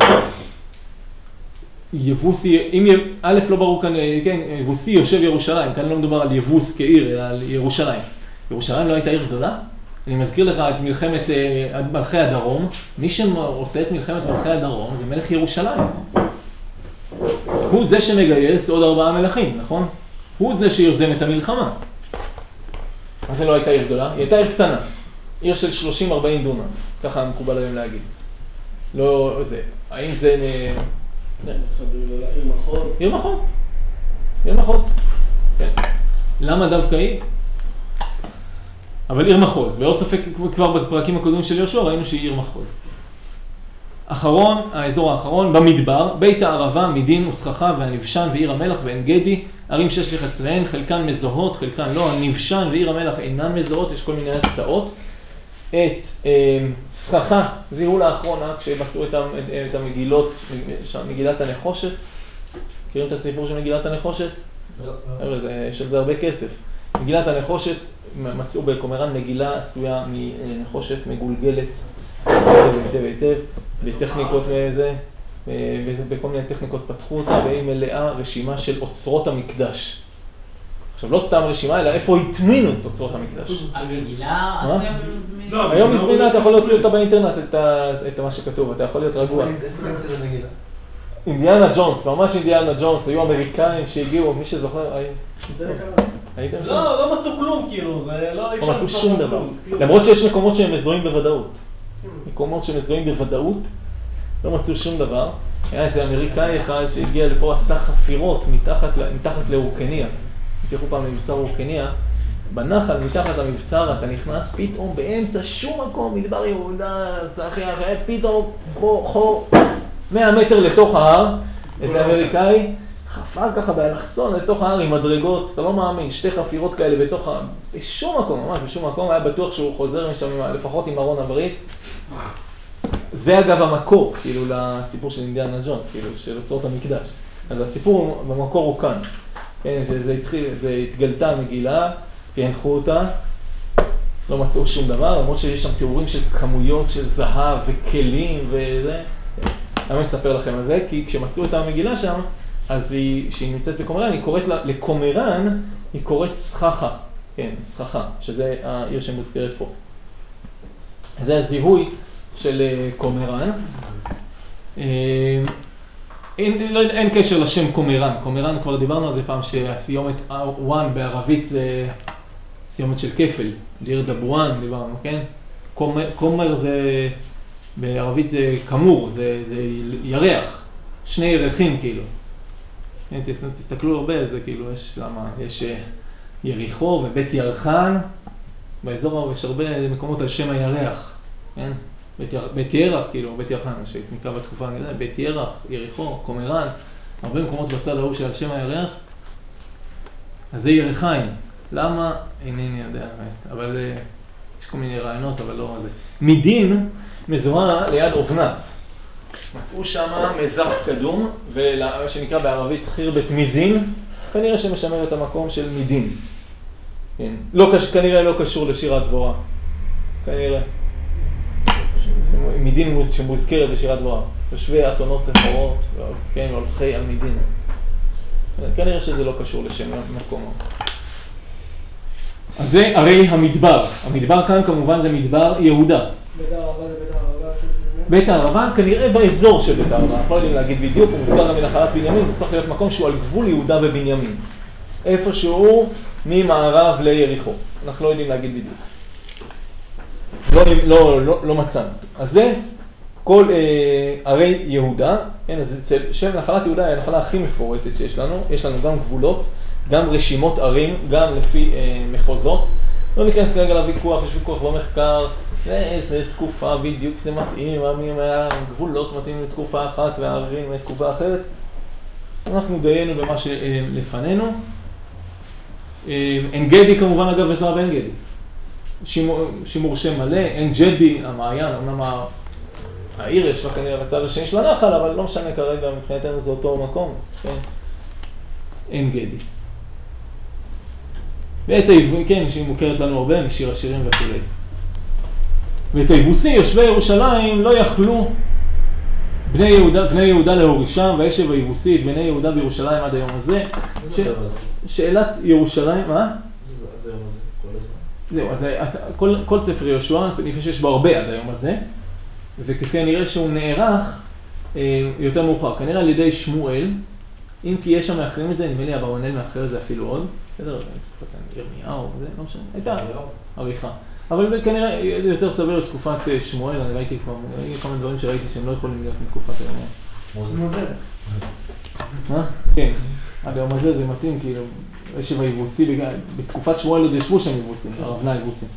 יבוסי, אם א' לא ברור כאן, כן, יבוסי יושב ירושלים, כאן לא מדובר על יבוס כעיר, אלא על ירושלים. ירושלים לא הייתה עיר גדולה? אני מזכיר לך את מלחמת מלכי הדרום, מי שעושה את מלחמת מלכי הדרום זה מלך ירושלים. הוא זה שמגייס עוד 4 מלכים, נכון? הוא זה שיוזם את המלחמה. אז זה לא הייתה עיר גדולה, היא הייתה עיר קטנה, עיר של 30-40 דונם, ככה מקובל היום להגיד. לא זה, האם זה... עיר מחוז. כן. למה דווקא היא? אבל עיר מחוז, ולא ספק כבר בפרקים הקודמים של יהושע ראינו שהיא עיר מחוז. האזור האחרון, במדבר, בית הערבה, מדין וסככה והנבשן ועיר המלח ועין גדי, ערים 6 וחצריהן, חלקן מזוהות, חלקן לא, הנבשן ועיר המלח אינן מזוהות, יש כל מיני הצעות. את סככה, זיהו לאחרונה כשמצאו את המגילות, מגילת הנחושת. מכירים את הסיפור של מגילת הנחושת? לא. יש על זה הרבה כסף. מגילת הנחושת, מצאו בקומראן מגילה עשויה מנחושת מגולגלת היטב, בטכניקות מזה, בכל מיני טכניקות פתחו אותה, והיא מלאה רשימה של אוצרות המקדש. עכשיו, לא סתם רשימה, אלא איפה התמינו את אוצרות המקדש. המגילה? לא, היום מזמינה אתה יכול להוציא אותה באינטרנט, את מה שכתוב, אתה יכול להיות רגוע. איפה נמצאת המגילה? אינדיאנה ג'ונס, ממש אינדיאנה ג'ונס, היו אמריקאים שהגיעו, מי שזוכר, הייתם שם? לא מצאו כלום, כאילו, זה לא... לא מצאו שום דבר. למרות שיש מקומות שהם מזוהים בוודאות. מקומות שמזוהים בוודאות, לא מצאו שום דבר. היה איזה אמריקאי אחד שהגיע לפה, עשה חפירות מתחת לאורקניה. תלכו פעם למבצר אורקניה, בנחל מתחת למבצר אתה נכנס פתאום באמצע שום מקום, מדבר יהודה, צחי אחר, פתאום חור 100 מטר לתוך ההר, איזה אמריקאי חפר ככה באלכסון לתוך ההר עם מדרגות, אתה לא מאמין, 2 חפירות כאלה בתוך ההר, בשום מקום, ממש בשום מקום, היה בטוח שהוא חוזר משם לפחות עם ארון הברית. זה אגב המקור, כאילו, לסיפור של אינדיאנה ג'ונס, כאילו, של אוצרות המקדש. אז הסיפור במקור הוא כאן. כן, זה התגלתה המגילה, פענחו אותה, לא מצאו שום דבר, למרות שיש שם תיאורים של כמויות של זהב וכלים וזה. אני מספר לכם על זה, כי כשמצאו את המגילה שם, אז שהיא נמצאת בקומראן, היא קוראת לקומראן, היא קוראת סככה. כן, סככה, שזה העיר שמוזכרת פה. זה הזיהוי של קומראן. אין קשר לשם קומראן. קומראן כבר דיברנו על זה פעם שהסיומת וואן בערבית זה סיומת של כפל. דיר דבואן דיברנו, כן? קומר זה, בערבית זה כמור, זה ירח. שני ירחים כאילו. תסתכלו הרבה על זה, כאילו יש יריחו ובית ירחן. באזור יש הרבה מקומות על שם הירח, כן? בית ירח, כאילו, בית ירחן, שנקרא בתקופה, בית ירח, יריחו, קומראן, הרבה מקומות בצד ההוא של שם הירח. אז זה ירחיים. למה? אינני יודע, אבל יש כל מיני רעיונות, אבל לא זה. מדין מזוהה ליד אובנת. מצאו שם מזח קדום, שנקרא בערבית חירבת מזין, כנראה שמשמר את המקום של מדין. כן. כנראה לא קשור לשירת דבורה. כנראה. מדין שמוזכרת בשירת דבורה. יושבי אתונות צמחורות, כן, הולכי על מדין. כנראה שזה לא קשור לשם מקומו. אז זה הרי המדבר. המדבר כאן כמובן זה מדבר יהודה. בית הערבה זה בית הערבה. בית הערבה כנראה באזור של בית הערבה. אנחנו לא יודעים להגיד בדיוק, הוא מוזכר גם מנחלת בנימין, זה צריך להיות מקום שהוא על גבול יהודה ובנימין. איפשהו ממערב ליריחו. אנחנו לא יודעים להגיד בדיוק. לא מצאנו. אז זה כל ערי יהודה, כן, אז שם נחלת יהודה היא הנחלה הכי מפורטת שיש לנו. יש לנו גם גבולות, גם רשימות ערים, גם לפי מחוזות. לא ניכנס כרגע לוויכוח, יש ויכוח במחקר, איזה תקופה בדיוק זה מתאים, הגבולות מתאים לתקופה אחת והערים לתקופה אחרת. אנחנו דיינו במה שלפנינו. עין גדי כמובן אגב עזרא בעין גדי. שימור שם מלא, עין ג'די, המעיין, אמנם העיר יש לה כנראה בצד השני של הנחל, אבל לא משנה כרגע, מבחינתנו זה אותו מקום, כן? עין גדי. ואת היבוסי, כן, שהיא מוכרת לנו הרבה, משיר השירים וכו'. ואת היבוסי, יושבי ירושלים, לא יכלו בני יהודה להורישם, וישב היבוסי את בני יהודה בירושלים עד היום הזה. שאלת ירושלים, מה? זהו, אז כל ספר יהושע, לפני שיש בו הרבה עד היום הזה, וכפי הנראה שהוא נערך יותר מאוחר, כנראה על ידי שמואל, אם כי יש שם מאחרים את זה, נדמה לי אברבנאל מאחר את זה אפילו עוד, בסדר, ירמיהו, זה לא משנה, הייתה עריכה. אבל כנראה יותר סביר לתקופת שמואל, אני ראיתי כמה דברים שראיתי שהם לא יכולים להיות מתקופת ירמיהו. מוזר. מה? כן, עד היום הזה זה מתאים, כאילו, ישב היבוסי, בתקופת שמואל עוד ישבו שם יבוסים, הרבנה יבוסי.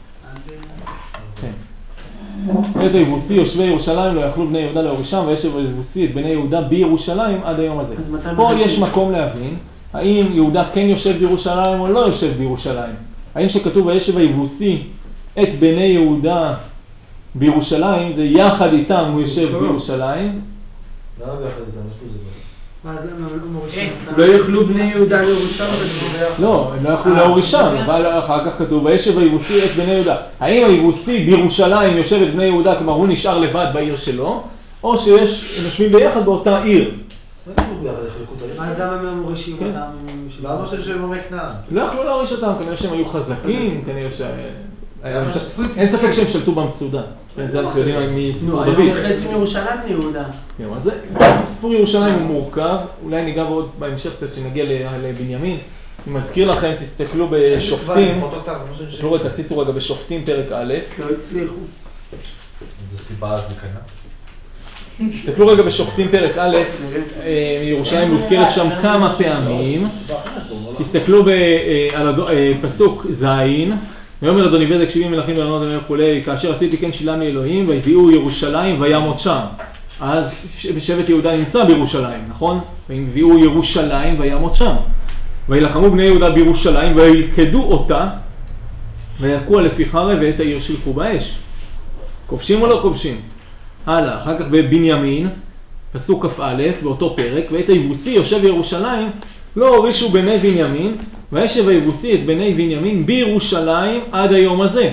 כן. ואת היבוסי, יושבי ירושלים לא יכלו בני יהודה להורישם, וישב היבוסי את בני יהודה בירושלים עד היום הזה. פה יש מקום להבין, האם יהודה כן יושב בירושלים או לא יושב בירושלים. האם שכתוב וישב היבוסי את בני יהודה בירושלים, זה יחד איתם הוא יושב בירושלים. למה ביחד איתם? משהו זה אז למה מורישים? לא יכלו בני יהודה להורישם? לא, הם לא יכלו להורישם, אבל אחר כך כתוב וישב היבוסי את בני יהודה. האם היבוסי בירושלים יושב את בני יהודה, כלומר הוא נשאר לבד בעיר שלו, או שיש יושבים ביחד באותה עיר? אז למה הם מורישים אותם? למה שהם עמי כנען? לא יכלו להוריש אותם, כנראה שהם היו חזקים, כנראה ש... אין ספק שהם שלטו במצודה. זה אנחנו יודעים מסיפור דוד. חצי מירושלים ליהודה. אז סיפור ירושלים הוא מורכב, אולי ניגע בעוד בהמשך קצת שנגיע לבנימין. אני מזכיר לכם, תסתכלו בשופטים, תסתכלו את הציצו רגע בשופטים פרק א'. לא הצליחו. זו סיבה אז זה קנה. תסתכלו רגע בשופטים פרק א', ירושלים מוזכרת שם כמה פעמים. תסתכלו בפסוק זין. ויאמר אדוני בזק 70 מלכים וארנות וכולי, כאשר עשיתי כן שילם לאלוהים, והביאו ירושלים וימות שם. אז שבט יהודה נמצא בירושלים, נכון? והביאו ירושלים וימות שם. וילחמו בני יהודה בירושלים וילכדו אותה, ויקעו לפי חרב ואת העיר שלחו באש. כובשים או לא כובשים? הלאה, אחר כך בבנימין, פסוק כ"א באותו פרק, ואת היבוסי יושב ירושלים, לא הורישו בני בנימין, וישב היבוסי את בני בנימין בירושלים עד היום הזה.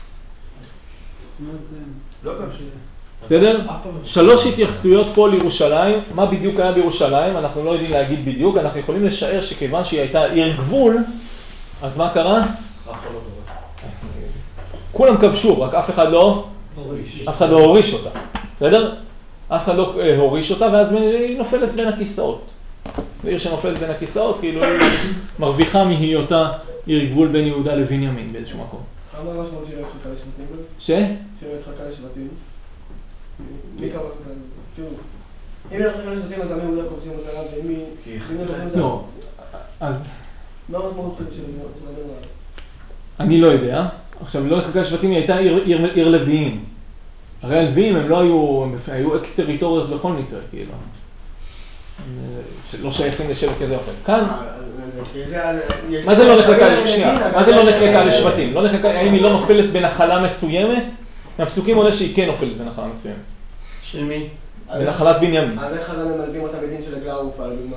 בסדר? 3 התייחסויות פה לירושלים. מה בדיוק היה בירושלים? אנחנו לא יודעים להגיד בדיוק. אנחנו יכולים לשער שכיוון שהיא הייתה עיר גבול, אז מה קרה? כולם כבשו, רק אף אחד לא אף אחד לא הוריש אותה, בסדר? אף אחד לא הוריש אותה, ואז היא נופלת בין הכיסאות. ועיר שנופלת בין הכיסאות, כאילו היא מרוויחה מהיותה עיר גבול בין יהודה לבנימין באיזשהו מקום. כמה משמעות שהיא חלקה לשבטים? ש? שהיא חלקה לשבטים? מי כמה כזה? אם היא חלקה לשבטים, אז עמי יהודה כובשים אותה, ואם היא... לא, אז... מה המשמעות של אני לא יודע. עכשיו, לא חלקה לשבטים, היא הייתה עיר לוויים. הרי הלוויים הם לא היו אקס-טריטוריות בכל מקרה, כאילו. שלא שייכים לשבט כזה או אחר. כאן... מה זה לא נחלקה לשבטים? האם היא לא נופלת בנחלה מסוימת? מהפסוקים עולה שהיא כן נופלת בנחלה מסוימת. של מי? בנחלת בנימין. אז איך חז"ל ממלבים אותה בדין של עגלה ערופה, לדוגמה?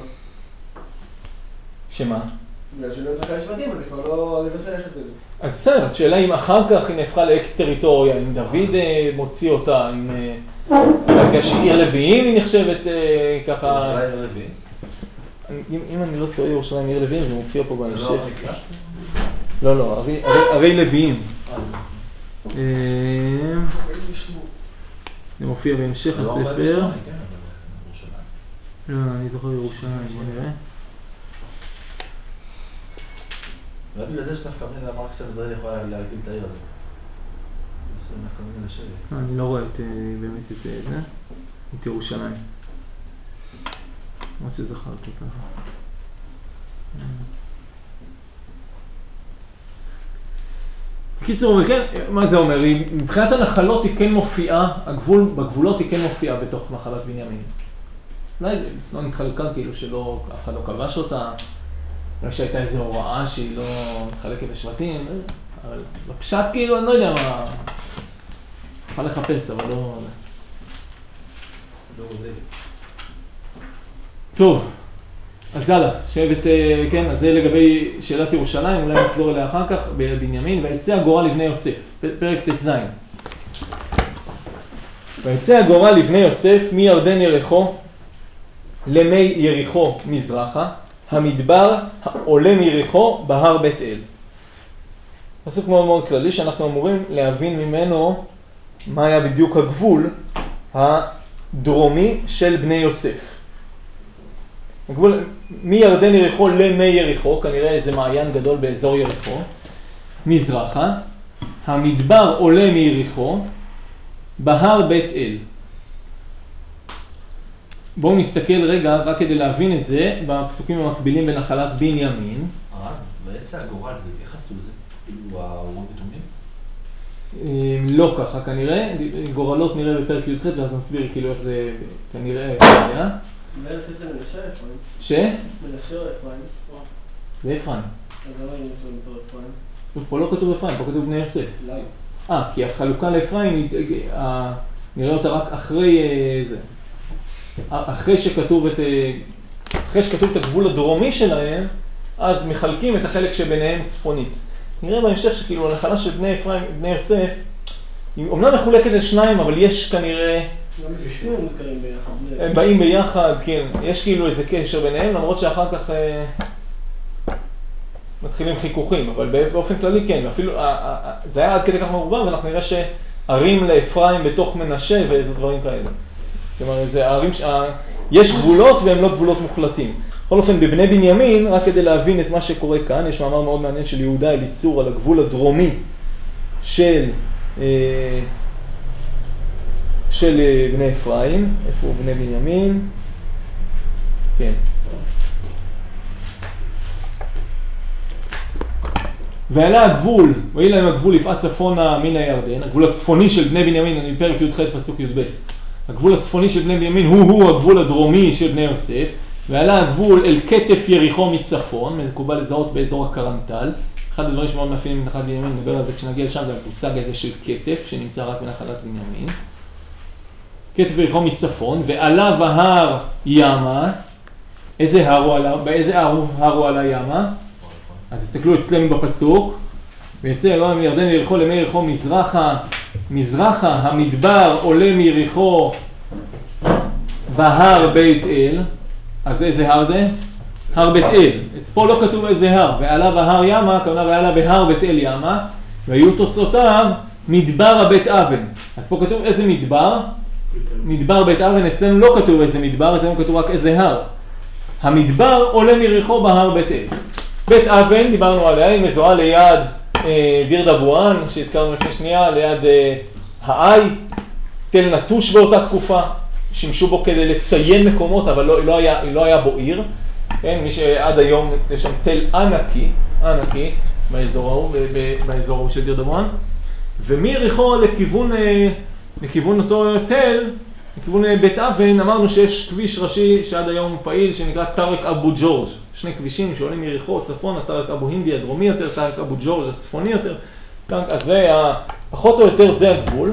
שמה? בגלל שלא נחלקה לשבטים, אז זה כבר לא שייכת לזה. אז בסדר, השאלה אם אחר כך היא נהפכה לאקס-טריטוריה, אם דוד מוציא אותה, אם... בגלל שעיר לוויים היא נחשבת ככה... ירושלים עיר לוויים? אם אני לא טועה ירושלים עיר לוויים, זה מופיע פה בהמשך. לא, ערי לוויים. זה מופיע בהמשך הספר. לא, אני זוכר ירושלים, בוא נראה. ואני לזה שדווקא מן אמר סנהדרין יכולה להגדיל את העיר הזאת. זה דווקא מן לשבת. אני לא רואה באמת את זה, את ירושלים. עוד שזכרתי ככה. בקיצור, מה זה אומר? מבחינת הנחלות היא כן מופיעה, בגבולות היא כן מופיעה בתוך נחלת בנימין. אולי לא נתחלקה כאילו שלא, אף אחד לא כבש אותה. אולי שהייתה איזו הוראה שהיא לא מתחלקת לשבטים, אבל בפשט כאילו, אני לא יודע מה... יכול לחפש, אבל לא... לא רודד. טוב, אז יאללה, שבט, כן, אז זה לגבי שאלת ירושלים, אולי נחזור אליה אחר כך, בבנימין, ויצא הגורל לבני יוסף, פרק ט"ז. ויצא הגורל לבני יוסף מירדן יריחו למי יריחו מזרחה, המדבר עולה מיריחו בהר בית אל. פסוק מאוד מאוד כללי שאנחנו אמורים להבין ממנו מה היה בדיוק הגבול הדרומי של בני יוסף. הגבול מירדן יריחו למי יריחו, כנראה איזה מעיין גדול באזור יריחו, מזרחה, המדבר עולה מיריחו בהר בית אל. בואו נסתכל רגע, רק כדי להבין את זה, בפסוקים המקבילים בנחלת בנימין. ויצא הגורל זה, איך עשו זה? כאילו האורות בתומים? לא ככה, כנראה. גורלות נראה בפרק י"ח, ואז נסביר כאילו איך זה כנראה היה. בני יוסף זה מנשה אפרים? ש? מנשה או אפרים? זה אפרים. אז למה היא נותנת אפרים? פה לא כתוב אפרים, פה כתוב בני יוסף. למה? כי החלוקה לאפרים, נראה אותה רק אחרי זה. אחרי שכתוב את הגבול הדרומי שלהם, אז מחלקים את החלק שביניהם צפונית. נראה בהמשך שכאילו הנחלה של בני יוסף, היא אומנם מחולקת לשניים, אבל יש כנראה... גם בפנים מוזכרים ביחד. הם באים ביחד, כן. יש כאילו איזה קשר ביניהם, למרות שאחר כך מתחילים חיכוכים, אבל באופן כללי כן. ואפילו זה היה עד כדי כך מעורבב, ואנחנו נראה שערים לאפרים בתוך מנשה ואיזה דברים כאלה. כלומר, יש גבולות והם לא גבולות מוחלטים. בכל אופן, בבני בנימין, רק כדי להבין את מה שקורה כאן, יש מאמר מאוד מעניין של יהודה אליצור על הגבול הדרומי של בני אפרים. איפה הוא בני בנימין? כן. ועלה הגבול, ואי להם הגבול יפעת צפונה מן הירדן, הגבול הצפוני של בני בנימין, אני בפרק י"ח פסוק י"ב. הגבול הצפוני של בני בנימין הוא הגבול הדרומי של בני יוסף, ועלה הגבול אל כתף יריחו מצפון, מקובל לזהות באזור הקרנטל. אחד הדברים שמאוד מאפיינים בנחלת בנימין, נדבר על זה כשנגיע לשם, זה המושג הזה של כתף, שנמצא רק בנחלת בנימין. כתף יריחו מצפון, ועלה בהר ימה. איזה הר הוא עלה? באיזה הר הוא עלה ימה? אז תסתכלו אצלנו בפסוק. ויצא מירדן יריחו למי יריחו מזרחה, המדבר עולה מיריחו בהר בית אל. אז איזה הר זה? הר בית אל. פה לא כתוב איזה הר. ועלה בהר ימה, כלומר ועלה בהר בית אל ימה, והיו תוצאותיו מדבר הבית אבן. אז פה כתוב איזה מדבר? מדבר בית אבן, אצלנו לא כתוב איזה מדבר, אצלנו כתוב רק איזה הר. המדבר עולה מיריחו בהר בית אל. בית אבן, דיברנו עליה, היא מזוהה ליד דיר דבואן, שהזכרנו לפני שנייה, ליד האי, תל נטוש באותה תקופה, שימשו בו כדי לציין מקומות, אבל לא היה בו עיר. כן, מי שעד היום יש שם תל ענקי, באזור ההוא של דיר דבואן. ומיריחו לכיוון אותו תל, לכיוון בית אבן, אמרנו שיש כביש ראשי שעד היום פעיל, שנקרא טארק אבו ג'ורג'. שני כבישים שעולים מיריחו, צפון, טארק אבו הינדי הדרומי יותר, טארק אבו ג'ורג' הצפוני יותר. אז זה, פחות או יותר זה הגבול.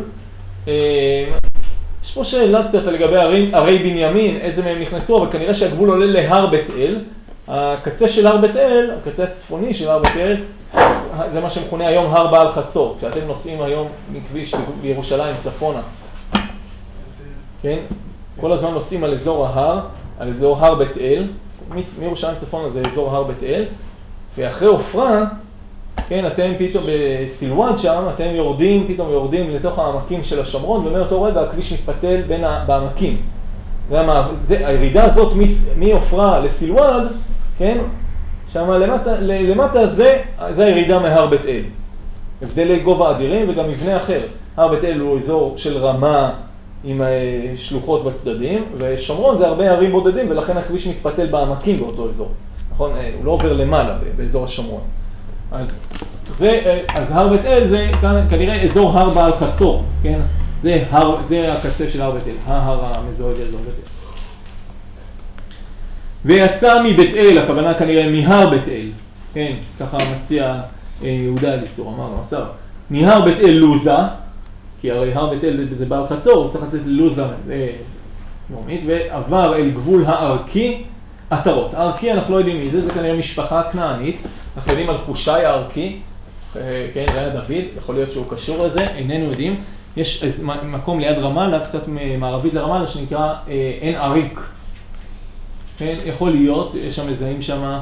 יש פה שאלה קצת לגבי ערי בנימין, איזה מהם נכנסו, אבל כנראה שהגבול עולה להר בית אל. הקצה של הר בית אל, הקצה הצפוני של הר בית אל, זה מה שמכונה היום הר בעל חצור. כשאתם נוסעים היום מכביש בירושלים צפונה, כן? כל הזמן נוסעים על אזור ההר, על אזור הר בית אל, מירושלים צפונה זה אזור הר בית אל, ואחרי עופרה, כן, אתם פתאום בסילואד שם, אתם פתאום יורדים לתוך העמקים של השומרון, ומאותו רגע הכביש מתפתל בעמקים. הירידה הזאת מעופרה לסילואד, כן? שם למטה זה הירידה מהר בית אל. הבדלי גובה אדירים וגם מבנה אחר. הר בית אל הוא אזור של רמה עם שלוחות בצדדים, ושומרון זה הרבה ערים בודדים, ולכן הכביש מתפתל בעמקים באותו אזור. נכון? הוא לא עובר למעלה באזור השומרון. אז הר בית אל זה כנראה אזור הר בעל חצור, כן? זה הקצה של הר בית אל, ההר המזוהה באזור בית אל. ויצא מבית אל, הכוונה כנראה מהר בית אל, כן? ככה מציע יהודה אליצור, אמרנו, השר. מהר בית אל לוזה, כי הרי הר בית אל זה בעל חצור, הוא צריך לצאת ללוזה נורמית, ועבר אל גבול הארקי, עטרות. הארקי אנחנו לא יודעים מי זה, זה כנראה משפחה כנענית, אנחנו יודעים על חושי הארקי, כן, ליד דוד, יכול להיות שהוא קשור לזה, איננו יודעים. יש מקום ליד רמאללה, קצת מערבית לרמאללה, שנקרא עין עריק. כן, יכול להיות, יש שם מזהים שם,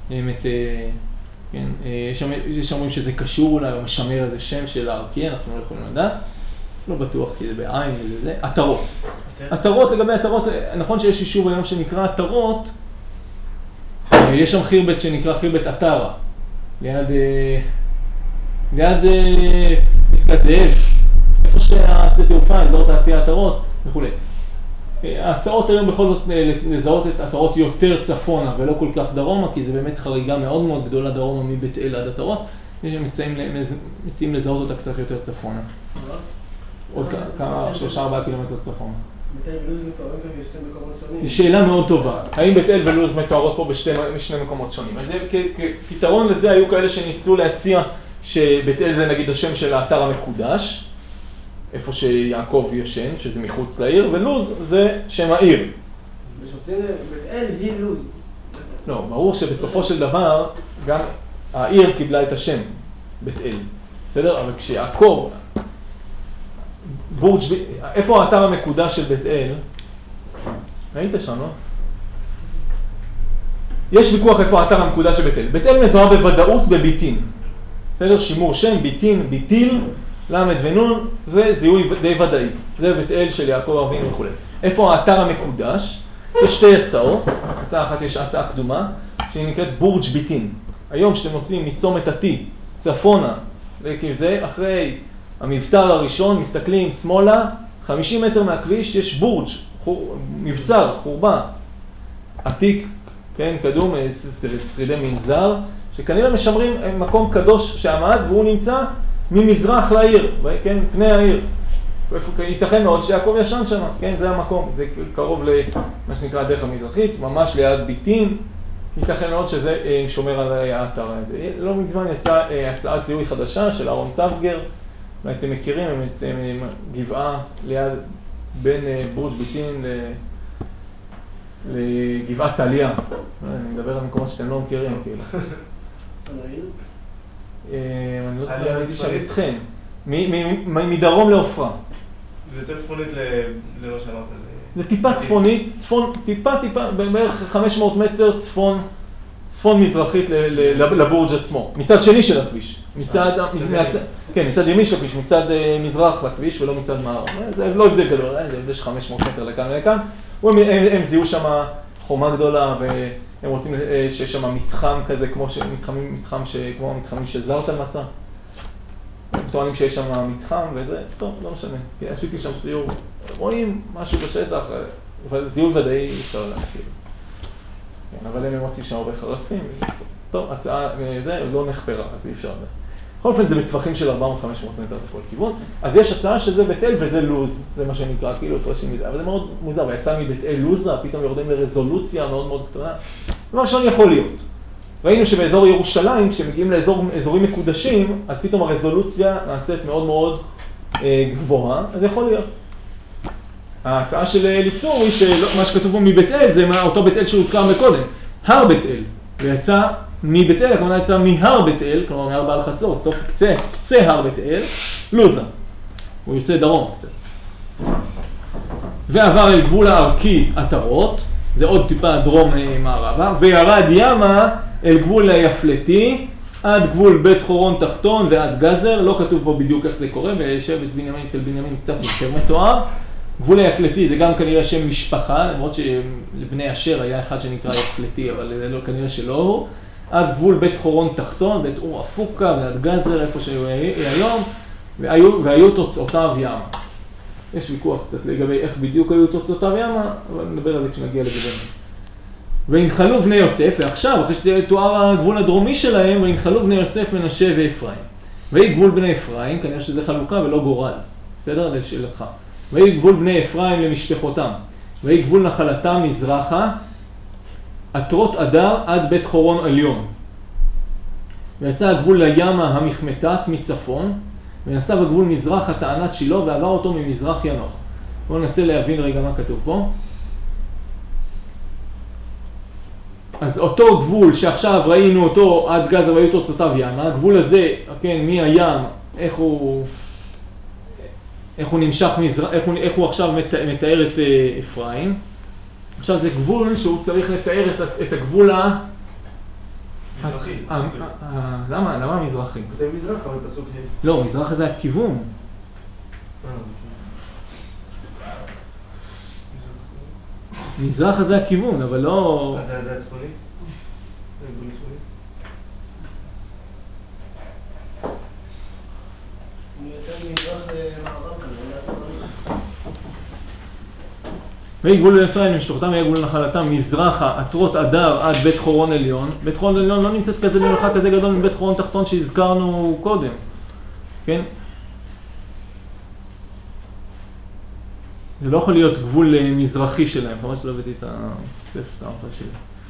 כן, יש אומרים שזה קשור אולי, או משמר איזה שם של הארקי, אנחנו לא יכולים לדעת. לא בטוח כי זה בעין וזה, עטרות. עטרות, לגבי עטרות, נכון שיש יישוב היום שנקרא עטרות, יש שם חירבת שנקרא חירבת עטרה, ליד פסקת זאב, איפה שהשדה תעופה, אזור תעשייה עטרות וכו'. ההצעות היום בכל זאת לזהות את עטרות יותר צפונה ולא כל כך דרומה, כי זה באמת חריגה מאוד מאוד גדולה דרומה מבית אל עד עטרות, מציעים לזהות אותה קצת יותר צפונה. עוד כמה 3-4 קילומטר צפונה. בית אל ולוז מתוארים כאן בשתי מקומות שונים. זו שאלה מאוד טובה. האם בית אל ולוז מתוארות פה בשני מקומות שונים? אז כפתרון לזה היו כאלה שניסו להציע שבית אל זה נגיד השם של האתר המקודש, איפה שיעקב ישן, שזה מחוץ לעיר, ולוז זה שם העיר. בשופטים בית אל היא לוז. לא, ברור שבסופו של דבר גם העיר קיבלה את השם, בית אל. בסדר? אבל כשיעקב, איפה האתר המקודש של בית אל? ראית שם, לא? יש ויכוח איפה האתר המקודש של בית אל. בית אל מזוהה בוודאות בביתין. בסדר? שימור שם, ביתין, ביתיל, למד ונון, זה זיהוי די ודאי. זה בית אל של יעקב אבינו וכו'. איפה האתר המקודש? יש שתי הצעות. הצעה אחת יש הצעה קדומה, שהיא נקראת בורג' ביתין. היום שאתם עושים מצומת עתי, צפונה, זה אחרי המבטר הראשון, מסתכלים שמאלה, 50 מטר מהכביש יש בורג', מבצר, חורבה, עתיק, כן, קדום, שרידי מנזר, שכנראה משמרים מקום קדוש שעמד והוא נמצא ממזרח לעיר, כן, פני העיר. ייתכן מאוד שיעקב ישן שם, כן, זה המקום, זה קרוב למה שנקרא הדרך המזרחית, ממש ליד ביתין, ייתכן מאוד שזה שומר על האתר הזה. לא מזמן יצאה הצעת זיהוי חדשה של אהרון טבגר, ואתם מכירים, הם גבעה ליד בין בורג' ביתין לגבעת טליה. אני מדבר על מקומות שאתם לא מכירים, כאילו. אני לא יודע, הייתי שם איתכם. מדרום לעופרה. זה יותר צפונית למה שאמרת. זה טיפה צפונית, טיפה, בערך 500 מטר צפון מזרחית לבורג' עצמו, מצד שני של הכביש, מצד ימין של הכביש, מצד מזרח לכביש ולא מצד מערב. זה לא הבדל גדול, זה הבדל של 500 מטר לכאן ולכאן. הם זיהו שם חומה גדולה והם רוצים שיש שם מתחם כזה, כמו המתחמים של זרטל מצא. הם טוענים שיש שם מתחם וזה, טוב, לא משנה. עשיתי שם סיור, רואים משהו בשטח, אבל זיהוי ודאי אפשר להכיר. אבל הם מוצאים שם הרבה חרסים, טוב, הצעה, זה לא נחפרה, אז אי אפשר. בכל אופן זה בטווחים של 400-500 מטר בכל כיוון, אז יש הצעה שזה בית אל וזה לוז, זה מה שנקרא, כאילו הפרשים מזה, אבל זה מאוד מוזר, ויצא מבית אל לוזה, פתאום יורדים לרזולוציה מאוד מאוד קטנה, דבר ראשון יכול להיות. ראינו שבאזור ירושלים, כשמגיעים לאזורים מקודשים, אז פתאום הרזולוציה נעשית מאוד מאוד גבוהה, אז יכול להיות. ההצעה של אליצור היא שמה שכתוב פה מבית אל זה אותו בית אל שהוזכר מקודם, הר בית אל, ויצא מבית אל, הכוונה יצא מהר בית אל, כלומר מהר בעל חצור, סוף קצה הר בית אל, לוזה, הוא יוצא דרום קצת. ועבר אל גבול הערכי עטרות, זה עוד טיפה דרום מערבה, וירד ימה אל גבול היפלטי, עד גבול בית חורון תחתון ועד גזר, לא כתוב פה בדיוק איך זה קורה, ושבט בנימין אצל בנימין קצת יותר מתואר. גבול היפלטי זה גם כנראה שם משפחה, למרות שלבני אשר היה אחד שנקרא יפלטי, אבל כנראה שלא הוא. עד גבול בית חורון תחתון, בית אור אפוקה ועד גזר, איפה שהוא היום, והיו תוצאותיו ימה. יש ויכוח קצת לגבי איך בדיוק היו תוצאותיו ימה, אבל נדבר על זה כשנגיע לגבינו. והנחלו בני יוסף, ועכשיו, אחרי שתואר הגבול הדרומי שלהם, והנחלו בני יוסף מנשה ואפרים. והיא גבול בני אפרים, כנראה שזה חלוקה ולא גורל. בסדר? לשאלתך. והיא גבול בני אפרים למשפחותם. והיא גבול נחלתם מזרחה, עטרות אדר עד בית חורון עליון. ויצא הגבול לימה המחמתת מצפון, ונסע בגבול מזרח הטענת שילה, ועבר אותו ממזרח ינוח. בואו ננסה להבין רגע מה כתוב פה. אז אותו גבול שעכשיו ראינו אותו עד גזר והיו תוצאותיו ימה, הגבול הזה, כן, מהים, איך הוא נמשך איך הוא עכשיו מתאר את אפרים. עכשיו זה גבול שהוא צריך לתאר את הגבול מזרחי. למה מזרחי? זה מזרח, אבל פסוק ה'. לא, מזרח זה הכיוון. מזרח זה הכיוון, אבל לא... אז זה הצפוני? זה גבול צפוני? אני אעשה מזרח מערב כזה, והיא גבול אפרים למשפחותם, והיא גבול נחלתם מזרחה, עטרות אדר עד בית חורון עליון. בית חורון עליון לא נמצאת כזה במרחק כזה גדול מבית חורון תחתון שהזכרנו קודם. כן? זה לא יכול להיות גבול מזרחי שלהם, כמובן שלא הבאתי את הספר שלי.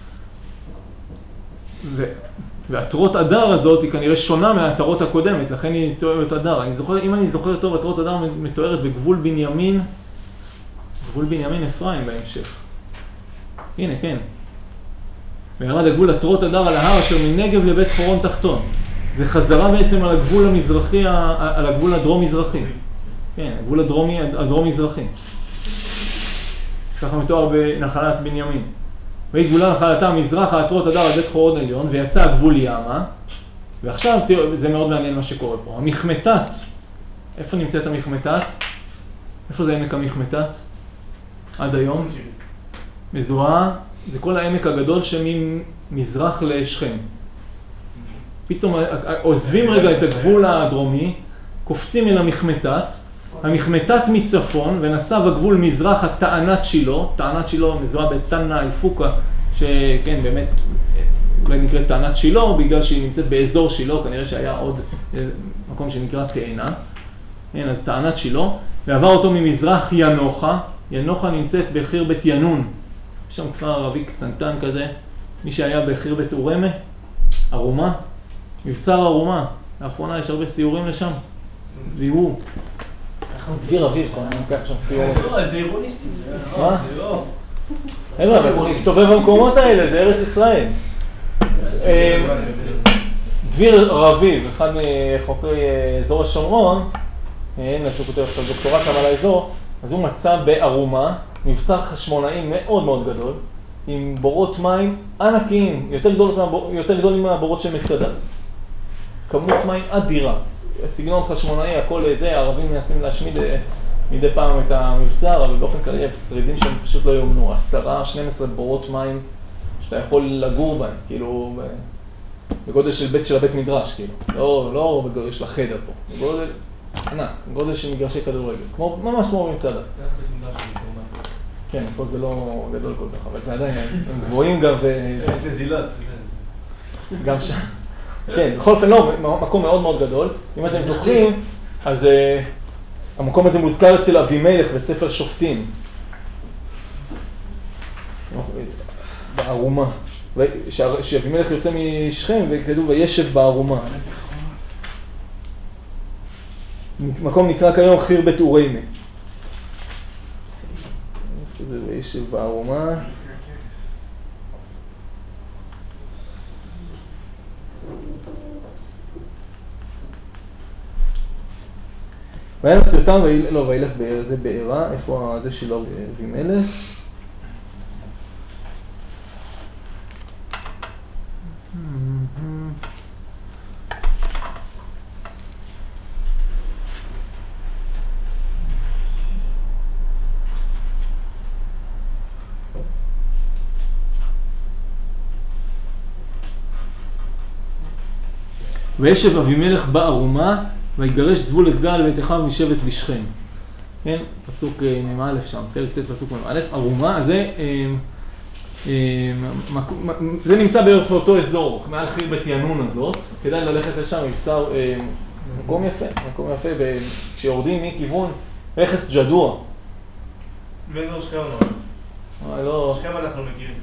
ועטרות אדר הזאת היא כנראה שונה מהעטרות הקודמת, לכן היא תוארת אדר. אם אני זוכר טוב, עטרות אדר מתוארת בגבול בנימין, גבול בנימין אפרים בהמשך. הנה, כן. וירד הגבול עטרות אדר על ההר אשר מנגב לבית חורון תחתון. זה חזרה בעצם על הגבול המזרחי, על הגבול הדרום-מזרחי. כן, הגבול הדרום-מזרחי. ככה מתואר בנחלת בנימין. והיא גבולה נחלתה מזרח העטרות אדר על בית חורון עליון, ויצא הגבול ימה. ועכשיו, תראו, זה מאוד מעניין מה שקורה פה. המחמתת, איפה נמצאת המחמתת? איפה זה עמק המחמתת? עד היום? מזוהה, זה כל העמק הגדול שממזרח לשכם. פתאום עוזבים רגע את הגבול הדרומי, קופצים אל המחמתת, המחמתת מצפון ונסע בגבול מזרח הטענת שילה, טענת שילה מזוהה בתנא אלפוקה, שכן באמת אולי נקראת טענת שילה בגלל שהיא נמצאת באזור שילה, כנראה שהיה עוד מקום שנקרא תאנה, כן, אז טענת שילה, ועבר אותו ממזרח ינוחה, ינוחה נמצאת בחיר בית ינון, יש שם כפר ערבי קטנטן כזה, מי שהיה בחיר בית אורמה, ארומה, מבצר ארומה, לאחרונה יש הרבה סיורים לשם, זיהו. אנחנו דביר אביב, אני לוקח שם סיור. לא, זה אירוניסטים, מה? זה לא. אין לו, אנחנו נסתובב במקומות האלה, זה ארץ ישראל. דביר רביב, אחד מחוקרי אזור השומרון, נעשו כותב עכשיו דוקטורט שם על האזור, אז הוא מצא בארומה מבצר חשמונאי מאוד מאוד גדול, עם בורות מים ענקיים, יותר גדולים מהבורות של מצדה. כמות מים אדירה. סגנון חשמונאי, הכל זה, הערבים מנסים להשמיד מדי פעם את המבצר, אבל באופן כללי שרידים שהם פשוט לא יאומנו. 10-12 בורות מים שאתה יכול לגור בהם, כאילו בגודל של הבית מדרש, כאילו. לא בגודל של החדר פה, בגודל ענק, בגודל של מגרשי כדורגל, ממש כמו במצדה. כן, פה זה לא גדול כל כך, אבל זה עדיין, הם גבוהים גם יש נזילות. גם שם. כן, בכל אופן לא, מקום מאוד מאוד גדול. אם אתם זוכרים, אז המקום הזה מוזכר אצל אבימלך בספר שופטים. בערומה. שאבימלך יוצא משכם וכתוב וישב בערומה. מקום נקרא כיום חיר בית אוריימה. זה וישב בערומה. וינס יותם וילך זה בעירה, איפה זה שלו אבימלך? וישב אבימלך בערומה, ויגרש זבול את גל ואת אחיו משבט בשכם. כן, פסוק מ"א שם, פרק ט' פסוק מ"א, ערומה, זה נמצא בערך באותו אזור, מעל חיר בית ינון הזאת, כדאי ללכת לשם, מבצר, מקום יפה, כשיורדים מכיוון רכס ג'דוע. ואזור שכם לא. שכם אנחנו מכירים.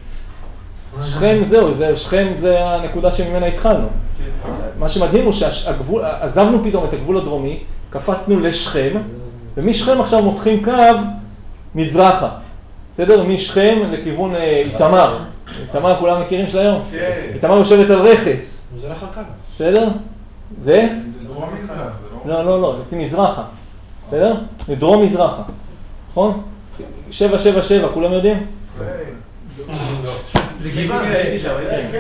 שכם זה הנקודה שממנה התחלנו. מה שמדהים הוא שעזבנו פתאום את הגבול הדרומי, קפצנו לשכם, ומשכם עכשיו מותחים קו מזרחה. בסדר? משכם לכיוון איתמר. איתמר כולם מכירים של היום? כן. איתמר יושבת על רכס. זה לך כאן. בסדר? זה? זה דרום מזרח, זה לא. לא, יוצאים מזרחה. בסדר? זה דרום מזרחה. נכון? 777, כולם יודעים? זה גבעה, הייתי שם,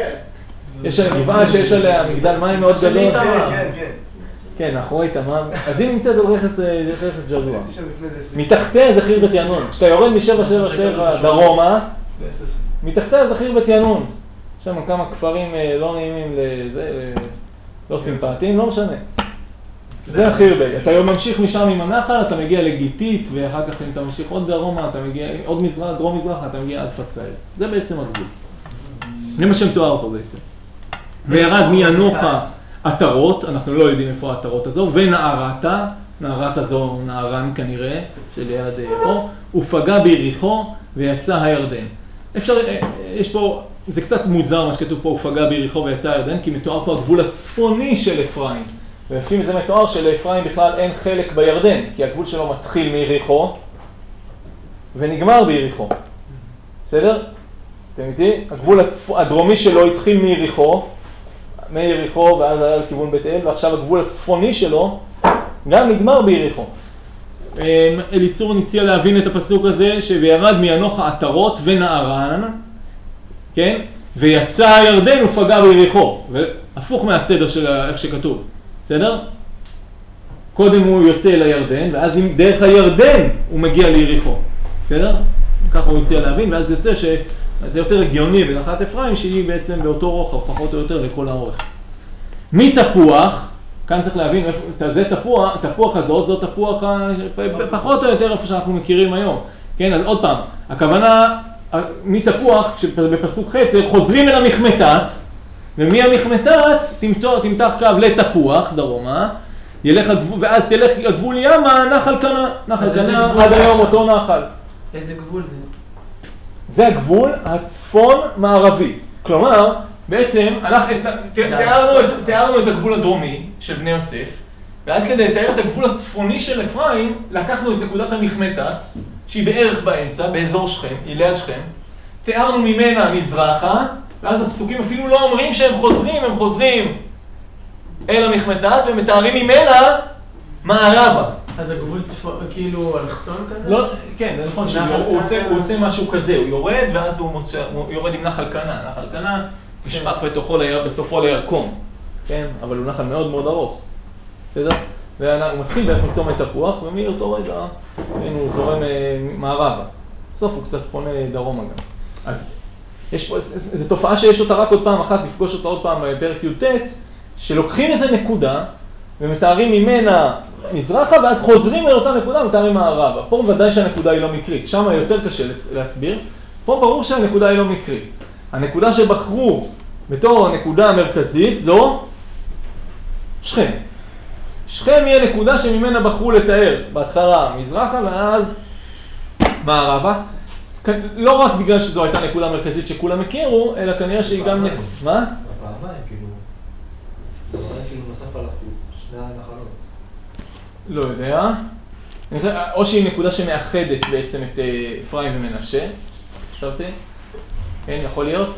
יש עליה גבעה שיש עליה מגדל מים מאוד גדול. כן. כן, אחורי תמר. אז היא נמצאת על רכס ג'דוע. מתחתיה זה חיר בית ינון. כשאתה יורד מ-777 דרומה, מתחתיה זה חיר בית ינון. יש שם כמה כפרים לא נעימים לזה, לא סימפטיים, לא משנה. זה החיר בית. אתה ממשיך משם עם הנחל, אתה מגיע לגיטית, ואחר כך אם אתה ממשיך עוד דרומה, אתה מגיע, עוד דרום מזרח, אתה מגיע עד פצאל. זה בעצם הגבול. זה מה שמתואר פה בעצם. וירד מינוחה עטרות, אנחנו לא יודעים איפה העטרות הזו, ונערתה, נערתה זו נערן כנראה, שליד פה, ופגע ביריחו ויצא הירדן. יש פה, זה קצת מוזר מה שכתוב פה, ופגע ביריחו ויצא הירדן, כי מתואר פה הגבול הצפוני של אפרים. ולפי זה מתואר שלאפרים בכלל אין חלק בירדן, כי הגבול שלו מתחיל מיריחו ונגמר ביריחו. בסדר? אתם איתי? הגבול הדרומי שלו התחיל מיריחו ואז היה לכיוון בית אל, ועכשיו הגבול הצפוני שלו גם נגמר ביריחו. אליצור הציע להבין את הפסוק הזה, שבירד מינוחה עטרות ונערן, כן? ויצא הירדן ופגע ביריחו, והפוך מהסדר של איך שכתוב. בסדר? קודם הוא יוצא אל הירדן, ואז דרך הירדן הוא מגיע ליריחו. בסדר? ככה הוא הציע להבין, ואז יוצא שזה יותר הגיוני בנחלת אפרים, שהיא בעצם באותו רוחב, פחות או יותר לכל האורך. מתפוח, כאן צריך להבין, זה תפוח הזאת, זאת תפוח פחות או יותר איפה שאנחנו מכירים היום. כן, אז עוד פעם, הכוונה, מתפוח, בפסוק חצר, חוזרים אל המחמתת, ומהמחמתת תמתח קו לתפוח, דרומה, ואז תלך לגבול ימה, נחל קנה. נחל קנה עד היום אותו נחל. איזה גבול זה? זה הגבול הצפון-מערבי. כלומר, בעצם, תיארנו את הגבול הדרומי של בני יוסף, ואז כדי לתאר את הגבול הצפוני של אפרים, לקחנו את נקודת המחמתת, שהיא בערך באמצע, באזור שכם, היא ליד שכם, תיארנו ממנה מזרחה, ואז הפסוקים אפילו לא אומרים שהם חוזרים, הם חוזרים אל המחמתת, ומתארים ממנה מערבה. אז הגבול כאילו אלכסון כזה? לא, כן, זה נכון שהוא עושה משהו כזה, הוא יורד ואז הוא יורד עם נחל קנה. נחל קנה נשפך בתוכו בסופו לירקון, כן? אבל הוא נחל מאוד מאוד ארוך, בסדר? והוא מתחיל בערך מצומת תפוח, ומאותו רגע הוא זורם מערבה. בסוף הוא קצת פונה דרומה גם. אז יש פה, זו תופעה שיש אותה רק עוד פעם אחת, לפגוש אותה עוד פעם בפרק י"ט, שלוקחים איזה נקודה ומתארים ממנה מזרחה, ואז חוזרים אל אותה נקודה ומתארים מערבה. פה ודאי שהנקודה היא לא מקרית, שם יותר קשה להסביר. פה ברור שהנקודה היא לא מקרית. הנקודה שבחרו בתור הנקודה המרכזית זו שכם. שכם היא הנקודה שממנה בחרו לתאר בהתחלה מזרחה ואז מערבה. לא רק בגלל שזו הייתה נקודה מרכזית שכולם הכירו, אלא כנראה שהיא גם נקודה. מה? פעמיים כאילו נוסף על שני הנחלות. לא יודע. או שהיא נקודה שמאחדת בעצם את אפרים ומנשה. חשבתי? כן, יכול להיות.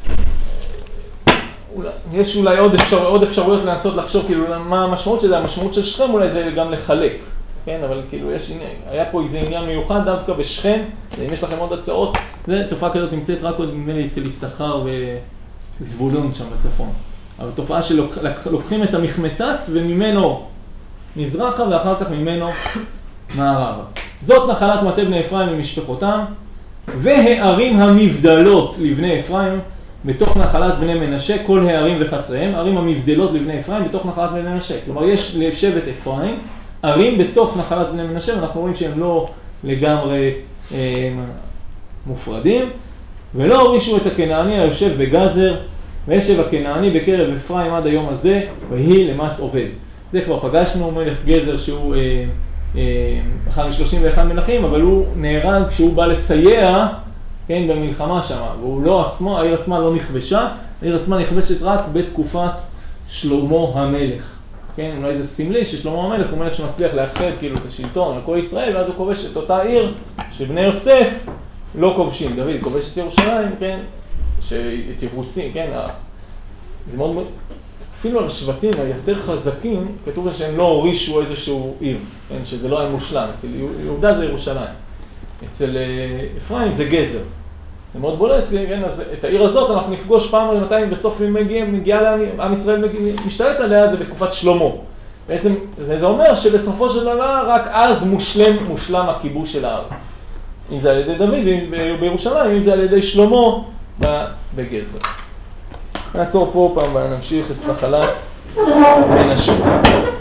יש אולי עוד אפשרויות לנסות לחשוב כאילו מה המשמעות של זה. המשמעות של שכם אולי זה גם לחלק. כן, אבל כאילו היה פה איזה עניין מיוחד דווקא בשכם. אם יש לכם עוד הצעות, תופעה כזאת נמצאת רק עוד נדמה לי אצל יששכר וזבולון שם בצפון. אבל תופעה שלוקחים את המחמטת וממנו מזרחה ואחר כך ממנו מערבה. זאת נחלת מטה בני אפרים ומשפחותם, והערים המבדלות לבני אפרים בתוך נחלת בני מנשה, כל הערים וחצריהם, ערים המבדלות לבני אפרים בתוך נחלת בני מנשה. כלומר, יש לשבט אפרים ערים בתוך נחלת בני מנשה, ואנחנו רואים שהם לא לגמרי מופרדים. ולא הורישו את הכנעני היושב בגזר, וישב הכנעני בקרב אפרים עד היום הזה, ויהי למס עובד. זה כבר פגשנו, מלך גזר שהוא אחד מ-31 מלכים, אבל הוא נהרג כשהוא בא לסייע, כן, במלחמה שם, והוא לא עצמו, העיר עצמה לא נכבשה, העיר עצמה נכבשת רק בתקופת שלמה המלך. כן, אולי זה סמלי ששלמה המלך הוא מלך שמצליח לאחד כאילו את השלטון על כל ישראל, ואז הוא כובש את אותה עיר שבני יוסף לא כובשים. דוד כובש את ירושלים, כן, את יבוסים, כן, זה מאוד, אפילו על השבטים היותר חזקים, כתוב שהם לא הורישו איזשהו עיר, כן, שזה לא היה מושלם. אצל יהודה זה ירושלים, אצל אפרים זה גזר. זה מאוד בולט, כן, אז את העיר הזאת אנחנו נפגוש פעם מתי בסוף מגיעה לעם ישראל משתלט עליה, זה בתקופת שלמה. בעצם זה אומר שבסופו של דבר רק אז מושלם הכיבוש של הארץ. אם זה על ידי דוד בירושלים, אם זה על ידי שלמה בגזר. נעצור פה פעם ונמשיך את נחלת מנשה.